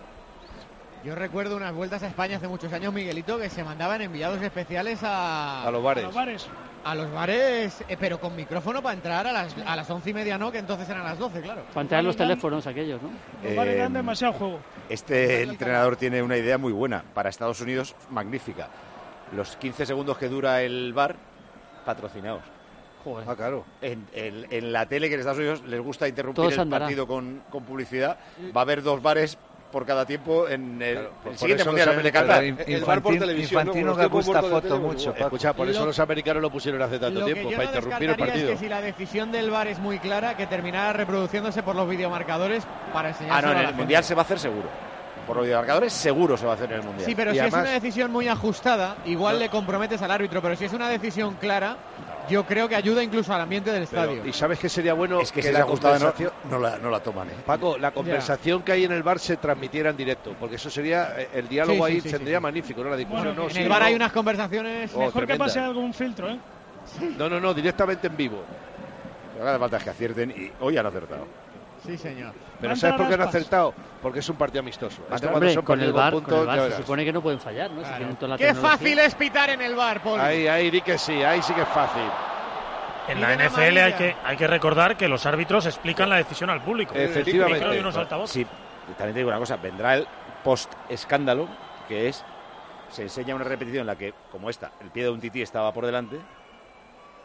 Yo recuerdo unas vueltas a España hace muchos años, Miguelito, que se mandaban enviados especiales a los bares. A los bares, pero con micrófono para entrar a las 11:30, no, que entonces eran las 12, claro. Para entrar los teléfonos aquellos, ¿no? Los bares dan demasiado juego. Este entrenador tiene una idea muy buena. Para Estados Unidos, magnífica. Los 15 segundos que dura el bar, patrocinados. Joder. Ah, claro. En la tele, que en Estados Unidos les gusta interrumpir Todo se el andará. partido con publicidad, va a haber 2 bares por cada tiempo en el, Claro, el por siguiente eso mundial, los en el de Qatar. El bar por televisión, Infantino ¿no? le Como los gusta tiempos muertos de foto tele, mucho. bueno. Escucha, por eso los americanos lo pusieron hace tanto Lo que tiempo, yo para no interrumpir el descartaría partido. es que si la decisión del VAR es muy clara, que terminara reproduciéndose por los videomarcadores para enseñar. En el mundial se va a hacer seguro. Por los videomarcadores seguro se va a hacer en el mundial. Sí, pero Y si además, es una decisión muy ajustada, igual le comprometes al árbitro, pero si es una decisión clara, yo creo que ayuda incluso al ambiente del estadio. ¿Y sabes qué sería bueno? es que si la es ajustada conversación... no la toman. Paco, la conversación que hay en el bar se transmitiera en directo, porque eso sería, el diálogo Sí, sí, ahí sí, sería sí. magnífico, ¿no? La discusión Bueno, no. en sí, el VAR no. hay unas conversaciones. Oh, Mejor que tremenda. pase algún filtro, ¿eh? No, directamente en vivo. Lo que hace falta es que acierten y hoy han acertado. Sí, señor. Pero ¿sabes por qué han acertado? Porque es un partido amistoso. Esto cuando Hombre, son con el partidos VAR, con puntos, ya se verás. supone que no pueden fallar, ¿no? Si tienen toda la Qué tecnología. fácil es pitar en el VAR, Paul. Ahí di que sí, ahí sí que es fácil. En la NFL hay que recordar que los árbitros explican la decisión al público. Efectivamente. Micro y unos altavoces. Sí, también te digo una cosa, vendrá el post-escándalo, que es, se enseña una repetición en la que, como esta, el pie de un tití estaba por delante,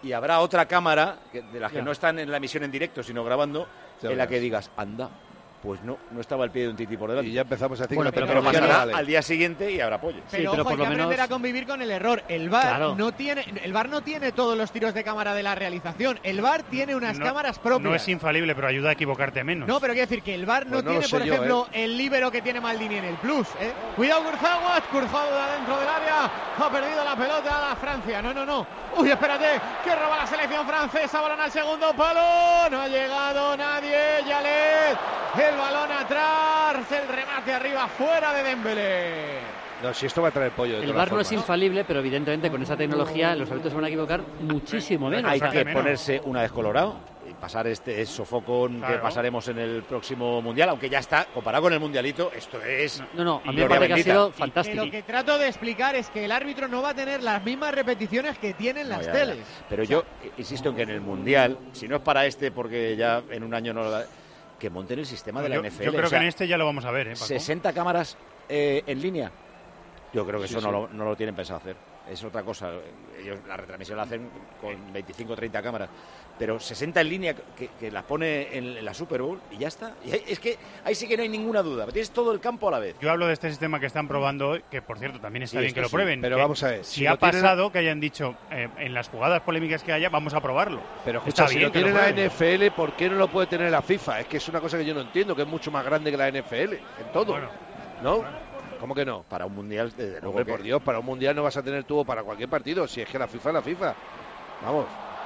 y habrá otra cámara, de las que no están en la emisión en directo, sino grabando, en la que digas, anda, pues no estaba el pie de un tití por delante. Y ya empezamos a decir pero pasará al día siguiente y habrá apoyo. Pero, ojo, hay que aprender a convivir con el error. El VAR no tiene todos los tiros de cámara de la realización. El VAR tiene unas cámaras propias. No es infalible, pero ayuda a equivocarte menos. No, pero quiero decir que el VAR no tiene, por ejemplo, el líbero que tiene Maldini en el Plus. Cuidado Kurzawa dentro del área. Ha perdido la pelota la Francia. No. Uy, espérate, que roba la selección francesa. Balón al segundo palo. No ha llegado nadie. Yalet. El balón atrás, el remate arriba, fuera de Dembélé. No, si esto va a traer pollo. El VAR no es infalible, pero evidentemente con esa tecnología los árbitros se van a equivocar muchísimo menos. Hay que ponerse una vez colorado y pasar este sofocón que pasaremos en el próximo Mundial, aunque ya está, comparado con el Mundialito, esto es... No, a mí me parece que ha sido fantástico. Lo que trato de explicar es que el árbitro no va a tener las mismas repeticiones que tienen las teles. Pero yo insisto en que en el Mundial, si no es para este, porque ya en un año no lo da... que monten el sistema de la NFL. Yo creo que en este ya lo vamos a ver, Paco. 60 cámaras en línea. Yo creo que eso no lo tienen pensado hacer. Es otra cosa. Ellos la retransmisión la hacen con 25 o 30 cámaras. Pero 60 en línea que las pone en la Super Bowl y ya está. Y es que ahí sí que no hay ninguna duda. Tienes todo el campo a la vez. Yo hablo de este sistema que están probando hoy, que por cierto también está bien que lo prueben. Pero vamos a ver. Si ha pasado que hayan dicho en las jugadas polémicas que haya, vamos a probarlo. Pero escucha, si lo tiene la NFL, ¿por qué no lo puede tener la FIFA? Es que es una cosa que yo no entiendo, que es mucho más grande que la NFL en todo. ¿No? ¿Cómo que no? Para un mundial, desde luego. Hombre, por Dios, para un mundial no vas a tener tú para cualquier partido. Si es que la FIFA es la FIFA. Vamos.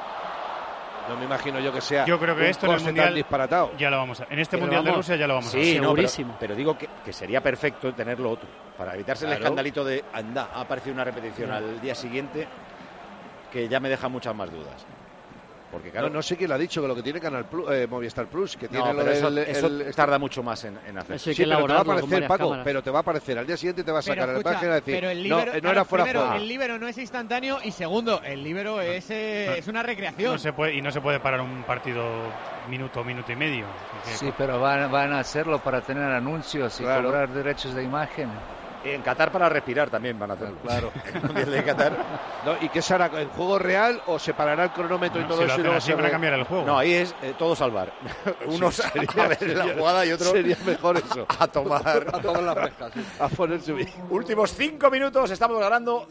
No me imagino yo que sea. Yo creo que esto en el mundial disparatado. Ya lo vamos a. En este mundial de Rusia ya lo vamos a ver. Sí, segurísimo. Pero digo que sería perfecto tenerlo otro para evitarse el escandalito de ha aparecido una repetición al día siguiente que ya me deja muchas más dudas. Porque claro, no sé quién lo ha dicho, que lo que tiene Canal Plus, Movistar Plus, que tiene eso tarda mucho más en hacer. Sí, pero te va a aparecer, Paco, pero te va a aparecer. Al día siguiente te va a sacar la imagen y a decir, no era fuera primero, fuera. El líbero no es instantáneo y segundo, el líbero es una recreación. No se puede parar un partido minuto y medio. Sí, pero van a hacerlo para tener anuncios y cobrar derechos de imagen. En Qatar para respirar también van a hacerlo. Claro. En el Mundial de Qatar. ¿Y qué se hará? ¿En juego real o se parará el cronómetro y todo eso? Y luego se van a cambiar el juego. No, ahí es todo salvar. Unos a ver la jugada y otros sería mejor eso. A tomar la fresca. Sí. A ponerse bien. Últimos 5 minutos, estamos ganando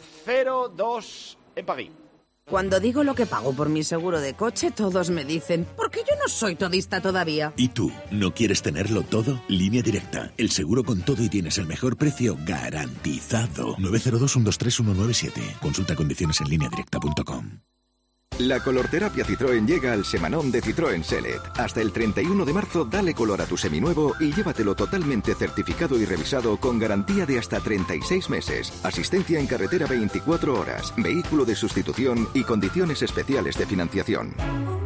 0-2 en París. Cuando digo lo que pago por mi seguro de coche, todos me dicen, porque yo no soy todista todavía. ¿Y tú? ¿No quieres tenerlo todo? Línea Directa. El seguro con todo y tienes el mejor precio garantizado. 902-123-197. Consulta condiciones en lineadirecta.com. La colorterapia Citroën llega al semanón de Citroën Select. Hasta el 31 de marzo dale color a tu seminuevo y llévatelo totalmente certificado y revisado con garantía de hasta 36 meses. Asistencia en carretera 24 horas, vehículo de sustitución y condiciones especiales de financiación.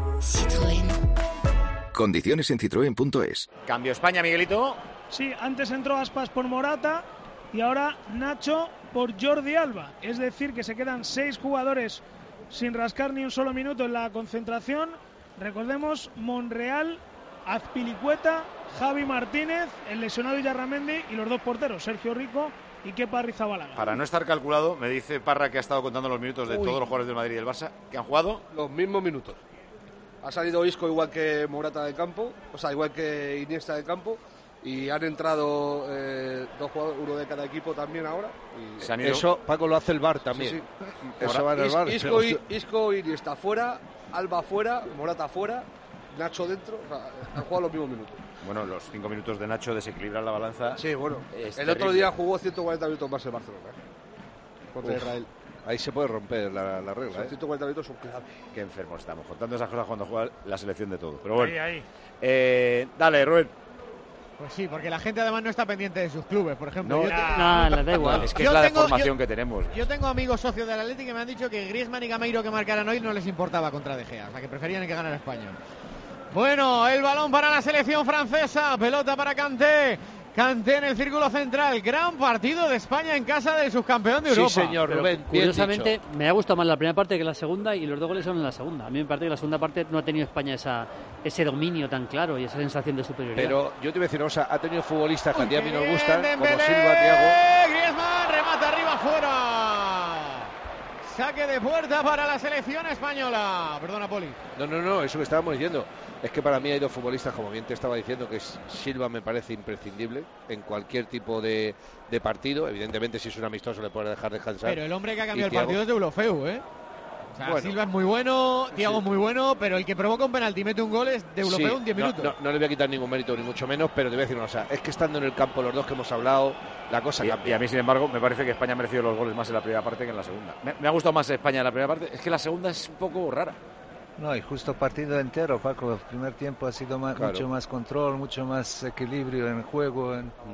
Citroën. Condiciones en citroen.es. Cambio España, Miguelito. Sí, antes entró Aspas por Morata y ahora Nacho por Jordi Alba. Es decir, que se quedan 6 jugadores sin rascar ni un solo minuto en la concentración. Recordemos, Monreal, Azpilicueta, Javi Martínez, el lesionado Illarramendi y los 2 porteros, Sergio Rico y Kepa Arrizabalaga. Para no estar calculado, me dice Parra que ha estado contando los minutos de todos los jugadores del Madrid y del Barça que han jugado. Los mismos minutos. Ha salido Isco igual que Morata del campo, o sea, igual que Iniesta del campo. Y han entrado 2 jugadores, uno de cada equipo también ahora. Y eso, Paco, lo hace el VAR también. Sí. Eso va en el VAR. Isco y Iniesta fuera, Alba fuera, Morata fuera, Nacho dentro. O sea, han jugado los mismos minutos. Bueno, los 5 minutos de Nacho desequilibran la balanza. Sí, bueno. El otro día jugó 140 minutos más el Barcelona. Contra Israel. Ahí se puede romper la regla. 140 minutos son clave. Qué enfermos estamos. Contando esas cosas cuando juega la selección de todo. Pero bueno. Ahí. Dale, Rubén. Pues sí, porque la gente además no está pendiente de sus clubes, por ejemplo. No, les da igual. Es que es la deformación que tenemos. Yo tengo amigos socios del Atlético que me han dicho que Griezmann y Gameiro que marcaran hoy no les importaba contra De Gea, o sea que preferían que ganara España. Bueno, el balón para la selección francesa, pelota para Kanté. Kanté en el círculo central, gran partido de España en casa del subcampeón de Europa. Sí, señor, Rubén. Curiosamente, me ha gustado más la primera parte que la segunda y los 2 goles son en la segunda. A mí me parece que la segunda parte no ha tenido España ese dominio tan claro y esa sensación de superioridad. Pero yo te voy a decir una cosa, ha tenido futbolistas que a mí nos gustan, Dembélé, como Silva, Thiago. Griezmann, remata arriba, fuera. saque de puerta para la selección española. Perdona, Poli. No, eso que estábamos diciendo. Es que para mí hay dos futbolistas, como bien te estaba diciendo, que Silva me parece imprescindible en cualquier tipo de partido. Evidentemente, si es un amistoso le puedes dejar descansar. Pero el hombre que ha cambiado el partido es Deulofeu, ¿eh? O sea, bueno, Silva es muy bueno, Thiago es muy bueno, pero el que provoca un penalti y mete un gol es Deulofeu en 10 minutos. No le voy a quitar ningún mérito, ni mucho menos, pero te voy a decir una cosa. Es que estando en el campo los dos que hemos hablado, la cosa cambia. Y a mí, sin embargo, me parece que España ha merecido los goles más en la primera parte que en la segunda. Me ha gustado más España en la primera parte. Es que la segunda es un poco rara. No, y justo partido entero, Paco. El primer tiempo ha sido mucho más control, mucho más equilibrio en el juego.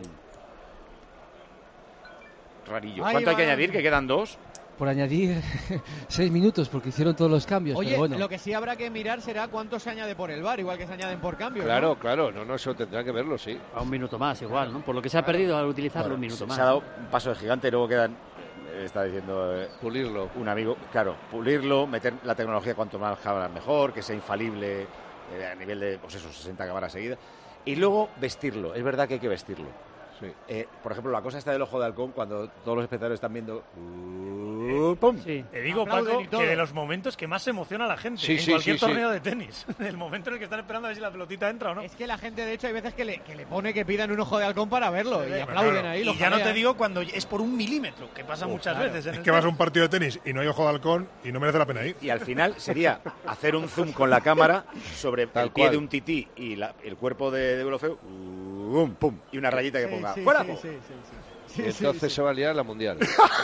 Rarillo. ¿Cuánto hay que añadir? ¿Que quedan 2? Por añadir 6 minutos, porque hicieron todos los cambios. Oye, pero bueno. Lo que sí habrá que mirar será cuánto se añade por el VAR, igual que se añaden por cambio. Claro, no, eso tendrá que verlo, sí. A un minuto más, igual, ¿no? Por lo que se ha perdido al utilizarlo, un minuto más. Se ha dado un paso de gigante y luego quedan, está diciendo pulirlo. Un amigo, claro, pulirlo, meter la tecnología cuanto más cámaras mejor, que sea infalible a nivel de, pues eso, 60 cámaras seguidas. Y luego vestirlo, es verdad que hay que vestirlo. Sí. Por ejemplo, la cosa esta del ojo de halcón, cuando todos los espectadores están viendo... ¡pum! Sí. Te digo, Paco, que de los momentos que más se emociona a la gente en cualquier torneo de tenis. El momento en el que están esperando a ver si la pelotita entra o no. Es que la gente, de hecho, hay veces que le pone que pidan un ojo de halcón para verlo y aplauden ahí. Y ya no te digo cuando es por 1 milímetro, que pasa muchas veces. Es que vas a un partido de tenis y no hay ojo de halcón y no merece la pena ir. Y al final sería hacer un zoom con la cámara sobre el pie de un tití y el cuerpo de Deulofeu, ¡pum! Y una rayita que ponga ¡fuera! Entonces se va a liar la mundial.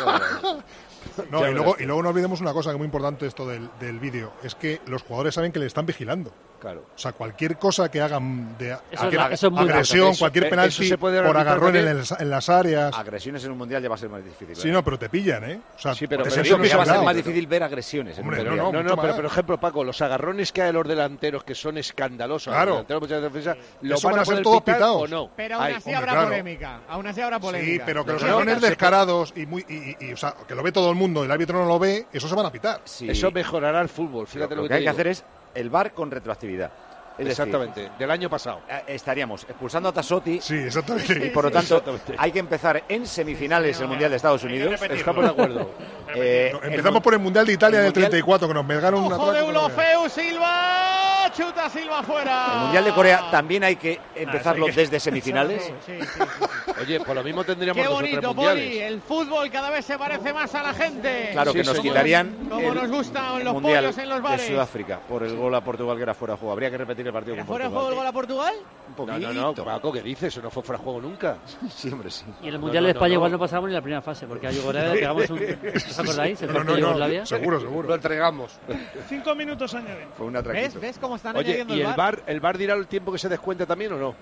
No, y luego no olvidemos una cosa que es muy importante esto del vídeo, es que los jugadores saben que le están vigilando. Claro. O sea, cualquier cosa que hagan de agresión, cualquier penalti por agarrón en las áreas. Agresiones en un mundial ya va a ser más difícil. Sí, no, pero te pillan, ¿eh? O sea, sí, pero ya va a ser más difícil ver agresiones. Hombre, pero por ejemplo, Paco, los agarrones que hay a los delanteros que son escandalosos, claro. ¿Los van a ser todos pitados o no? Pero aún así habrá polémica. Sí, pero que los agarrones descarados o sea, que lo ve todo el mundo, el árbitro no lo ve, eso se van a pitar. Sí. Eso mejorará el fútbol. Fíjate lo que hay que hacer es el VAR con retroactividad. Exactamente, del año pasado. Estaríamos expulsando a Tassotti. Sí, exactamente. Y por lo tanto, hay que empezar en semifinales el Mundial de Estados Unidos. Estamos de acuerdo. Empezamos por el Mundial de Italia del 34, que nos pegaron una ¡ojo de Deulofeu, Silva! ¡Chuta Silva fuera! El Mundial de Corea también hay que empezarlo desde semifinales. Sí. Oye, pues lo mismo tendríamos Qué bonito, Poli. El fútbol cada vez se parece más a la gente. Claro, que nos quitarían como nos gustan los Mundial pollos en los bares. De Sudáfrica por el gol a Portugal que era fuera de juego. Habría que repetir el partido con ¿Fuera de Portugal. juego el gol a Portugal? Un poquito. No, Paco, ¿qué dices? Eso no fue fuera de juego nunca. Sí, hombre, sí. Y en el Mundial de España igual no pasamos ni la primera fase, porque a Yugoslavia pegamos ¿os acordáis? No, seguro. Lo entregamos. 5 minutos añaden. Fue una ¿Ves cómo están añadiendo el VAR? ¿El VAR dirá el tiempo que se descuenta también o no?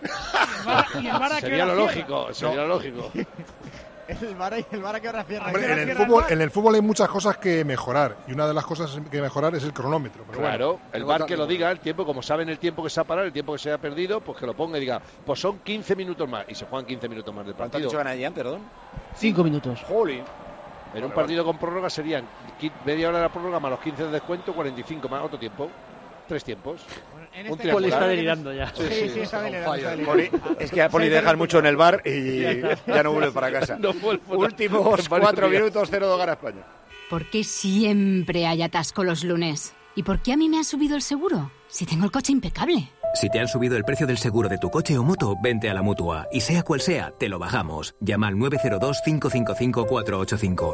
Sería lo lógico. ¿El VAR a qué hora cierra? Hombre, en el fútbol hay muchas cosas que mejorar, y una de las cosas que mejorar es el cronómetro. Pero claro, bueno, el VAR que lo diga, el tiempo, como saben el tiempo que se ha parado, el tiempo que se ha perdido, pues que lo ponga y diga, pues son 15 minutos más, y se juegan 15 minutos más del partido. ¿Cuánto ha dicho ganarían, perdón? 5 minutos. Jolín. En un partido con prórroga serían media hora de la prórroga más los 15 de descuento, 45 más otro tiempo. 3 tiempos. Un Poli está delirando ya. Sí, está delirando. Es que a Poli dejan mucho en el bar y ya no vuelve para casa. Últimos 4 minutos, 0-2 gana España. ¿Por qué siempre hay atasco los lunes? ¿Y por qué a mí me ha subido el seguro? Si tengo el coche impecable. Si te han subido el precio del seguro de tu coche o moto, vente a la Mutua. Y sea cual sea, te lo bajamos. Llama al 902-555-485.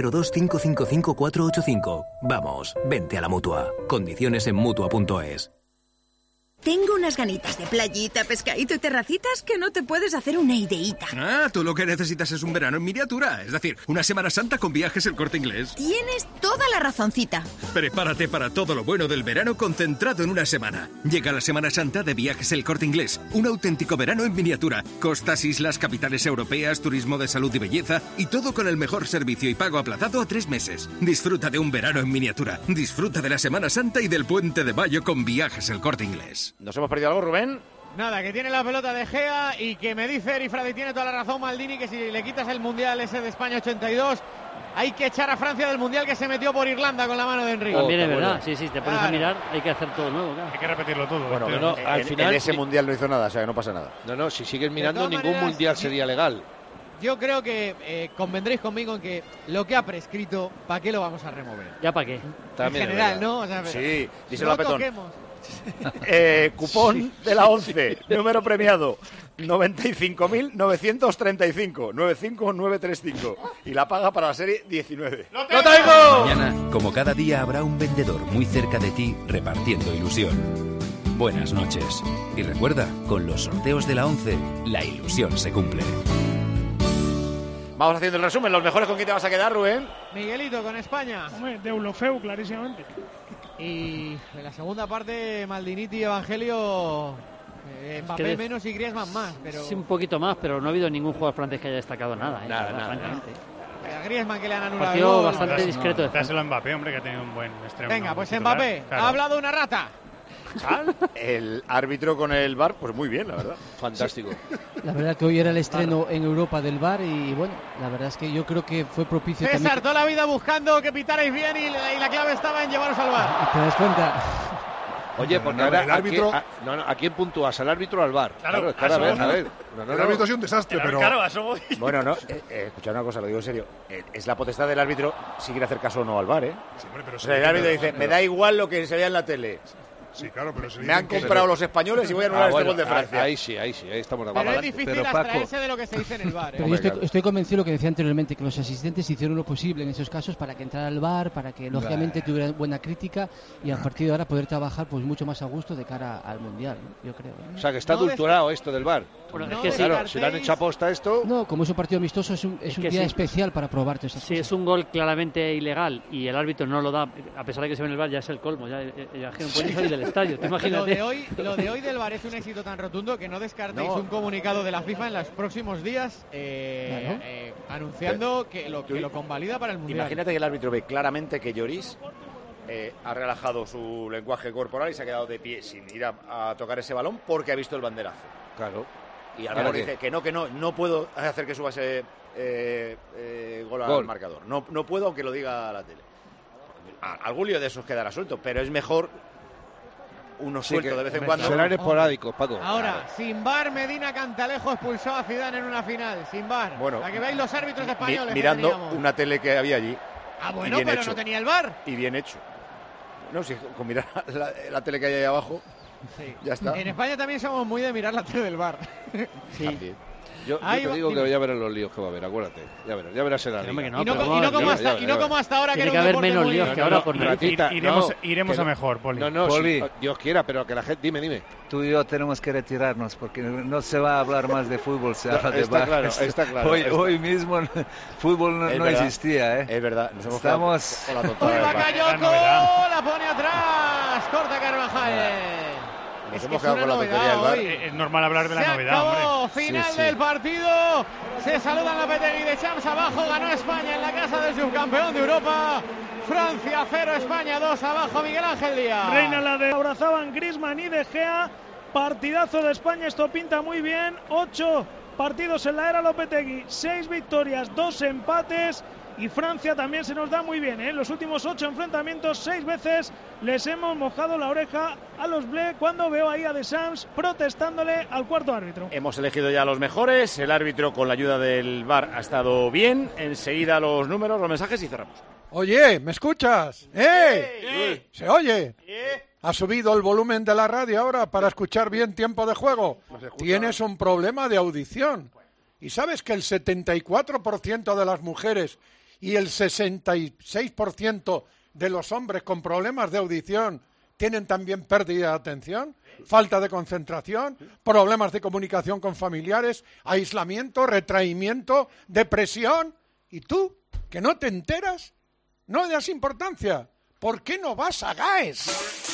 902-555-485. Vamos, vente a la Mutua. Condiciones en Mutua.es. Tengo unas ganitas de playita, pescadito y terracitas que no te puedes hacer una ideíta. Ah, tú lo que necesitas es un verano en miniatura. Es decir, una Semana Santa con Viajes El Corte Inglés. Tienes toda la razoncita. Prepárate para todo lo bueno del verano concentrado en una semana. Llega la Semana Santa de Viajes El Corte Inglés. Un auténtico verano en miniatura. Costas, islas, capitales europeas, turismo de salud y belleza. Y todo con el mejor servicio y pago aplazado a 3 meses. Disfruta de un verano en miniatura. Disfruta de la Semana Santa y del Puente de Mayo con Viajes El Corte Inglés. ¿Nos hemos perdido algo, Rubén? Nada, que tiene la pelota de Gea y que me dice Erifradi, tiene toda la razón Maldini, que si le quitas el Mundial ese de España 82, hay que echar a Francia del Mundial que se metió por Irlanda con la mano de Enrique. También es verdad, sí, te pones a mirar, hay que hacer todo nuevo, claro. Hay que repetirlo todo. Bueno, al final en ese Mundial no hizo nada, o sea que no pasa nada. No, si sigues mirando ningún Mundial sería legal. yo creo que convendréis conmigo en que lo que ha prescrito, ¿para qué lo vamos a remover? ¿Ya para qué? También en general, ¿no? O sea, sí, díselo no a Petón. toquemos. Cupón de la 11, número premiado 95.935, 95935, y la paga para la serie 19. ¡Lo tengo! Mañana, como cada día, habrá un vendedor muy cerca de ti repartiendo ilusión. Buenas noches. Y recuerda, con los sorteos de la 11, la ilusión se cumple. Vamos haciendo el resumen. ¿Los mejores con quién te vas a quedar, Rubén? Miguelito con España. Hombre, Deulofeu, clarísimamente. Y en la segunda parte, Maldiniti y Evangelio, Mbappé menos y Griezmann más. Pero... Sí, un poquito más, pero no ha habido ningún jugador francés que haya destacado nada. Nada. A Griezmann que le han anulado. Partido bastante discreto. Dáselo a Mbappé, hombre, que ha tenido un buen estreno. Venga, pues Mbappé, claro. Ha hablado una rata. El árbitro con el VAR, pues muy bien, la verdad. Fantástico. La verdad que hoy era el estreno en Europa del VAR y bueno, la verdad es que yo creo que fue propicio César, también. toda la vida buscando que pitarais bien y la clave estaba en llevaros al VAR. ¿Te das cuenta? Oye, porque ahora el árbitro... ¿A quién puntúas? ¿Al árbitro o al VAR? Claro, es que ahora, a ver. El árbitro es un desastre, pero... Claro, a eso voy. Bueno, no, escuchad una cosa, lo digo en serio. Es la potestad del árbitro si quiere hacer caso o no al VAR, ¿eh? Sí, hombre, pero o sea, el árbitro dice, me da igual lo que se vea en la tele. Sí, claro, pero me han comprado los españoles y voy a anular este gol de Francia. Ahí sí, ahí estamos de acuerdo. Pero es difícil abstraerse de lo que se dice en el VAR. Pero yo estoy convencido de lo que decía anteriormente, que los asistentes hicieron lo posible en esos casos para que entrara al VAR, para que lógicamente tuviera buena crítica y a partir de ahora poder trabajar pues mucho más a gusto de cara al Mundial, ¿no? Yo creo. O sea, que está adulterado esto del VAR. Bueno, es que claro, si le han hecho aposta esto... No, como es un partido amistoso, es un día especial para probar todas esas cosas. Si es un gol claramente ilegal y el árbitro no lo da, a pesar de que se ve en el VAR, ya es el colmo. Ya no puede salir del estadio, ¿te imaginas? Lo de hoy del VAR es un éxito tan rotundo que no descartéis un comunicado de la FIFA en los próximos días anunciando que lo convalida para el Mundial. Imagínate que el árbitro ve claramente que Lloris ha relajado su lenguaje corporal y se ha quedado de pie sin ir a tocar ese balón porque ha visto el banderazo. Claro. Y ahora dice que no puedo hacer que suba ese gol al marcador. No puedo, aunque lo diga la tele. Algún lío de esos quedará suelto, pero es mejor uno suelto de vez en cuando. Serán esporádicos, Paco. Ahora, sin VAR, Medina Cantalejo expulsó a Zidane en una final. Sin VAR. Bueno, para que veáis los árbitros españoles. Mirando una tele que había allí. Bueno, pero hecho. No tenía el VAR. Y bien hecho. No, si con mirar la tele que hay ahí abajo. Sí. Ya está. En España también somos muy de mirar la tele del VAR. Sí. También. Yo te digo que ya verás los líos que va a haber, acuérdate. Ya verás en la liga. Y no como hasta ahora, tiene que haber menos líos que ahora por iremos a mejor, Poli. Poli. Si Dios quiera, pero que la gente... Dime. Tú y yo tenemos que retirarnos porque no se va a hablar más de fútbol, se habla de VAR. Está claro. Hoy mismo fútbol no existía, ¿eh? Es verdad. Estamos... Bakayoko la pone atrás. Corta Carvajal. Nos hemos quedado con la tontería del VAR. Es normal hablar de la novedad, hombre. Final del partido. Se saludan Lopetegui de Champs abajo. Ganó España en la casa del subcampeón de Europa. Francia 0, España 2 abajo. Miguel Ángel Díaz. Reina la de abrazaban Griezmann y De Gea. Partidazo de España. Esto pinta muy bien. 8 partidos en la era Lopetegui. 6 victorias, 2 empates. Y Francia también se nos da muy bien, ¿eh? En los últimos 8 enfrentamientos, 6 veces les hemos mojado la oreja a los Bleus cuando veo ahí a Deschamps protestándole al cuarto árbitro. Hemos elegido ya los mejores. El árbitro, con la ayuda del VAR, ha estado bien. Enseguida los números, los mensajes y cerramos. Oye, ¿me escuchas? ¿Se oye? ¿Ha subido el volumen de la radio ahora para escuchar bien tiempo de juego? Tienes un problema de audición. ¿Y sabes que el 74% de las mujeres y el 66% de los hombres con problemas de audición tienen también pérdida de atención, falta de concentración, problemas de comunicación con familiares, aislamiento, retraimiento, depresión? ¿Y tú, que no te enteras? ¿No le das importancia? ¿Por qué no vas a GAES?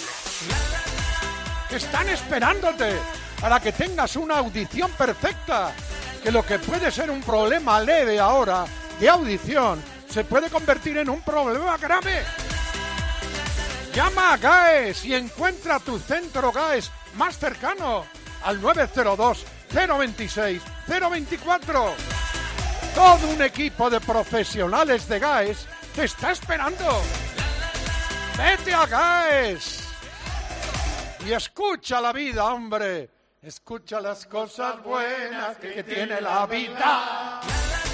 Están esperándote para que tengas una audición perfecta, que lo que puede ser un problema leve ahora de audición se puede convertir en un problema grave. Llama a GAES y encuentra tu centro GAES más cercano al 902 026 024. Todo un equipo de profesionales de GAES te está esperando. Vete a GAES y escucha la vida, hombre. Escucha las cosas buenas que tiene la vida.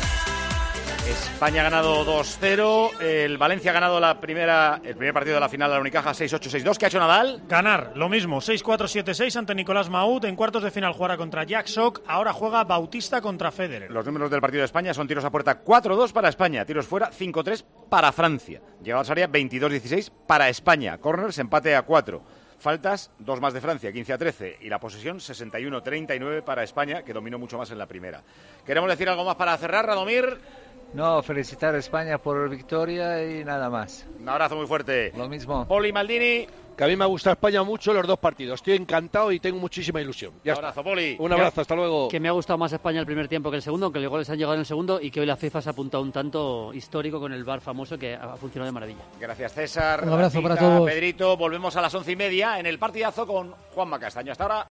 España ha ganado 2-0, el Valencia ha ganado el primer partido de la final de la Unicaja 6-8, 6-2. ¿Qué ha hecho Nadal? Ganar, lo mismo, 6-4, 7-6 ante Nicolás Mahut. En cuartos de final jugará contra Jack Sock. Ahora juega Bautista contra Federer. Los números del partido de España son tiros a puerta 4-2 para España, tiros fuera 5-3 para Francia. Llegados a área 22-16 para España, corners empate a 4. Faltas, 2 más de Francia, 15-13. Y la posesión, 61-39 para España, que dominó mucho más en la primera. ¿Queremos decir algo más para cerrar, Radomir? No, felicitar a España por victoria y nada más. Un abrazo muy fuerte. Lo mismo. Poli Maldini. Que a mí me ha gustado España mucho los 2 partidos. Estoy encantado y tengo muchísima ilusión. Ya Un abrazo, Poli. Un abrazo, hasta luego. Que me ha gustado más España el primer tiempo que el segundo, que los goles han llegado en el segundo y que hoy la FIFA se ha apuntado un tanto histórico con el VAR famoso que ha funcionado de maravilla. Gracias, César. Un abrazo para todos. Pedrito, volvemos a las 11:30 en el partidazo con Juanma Castaño. Hasta ahora.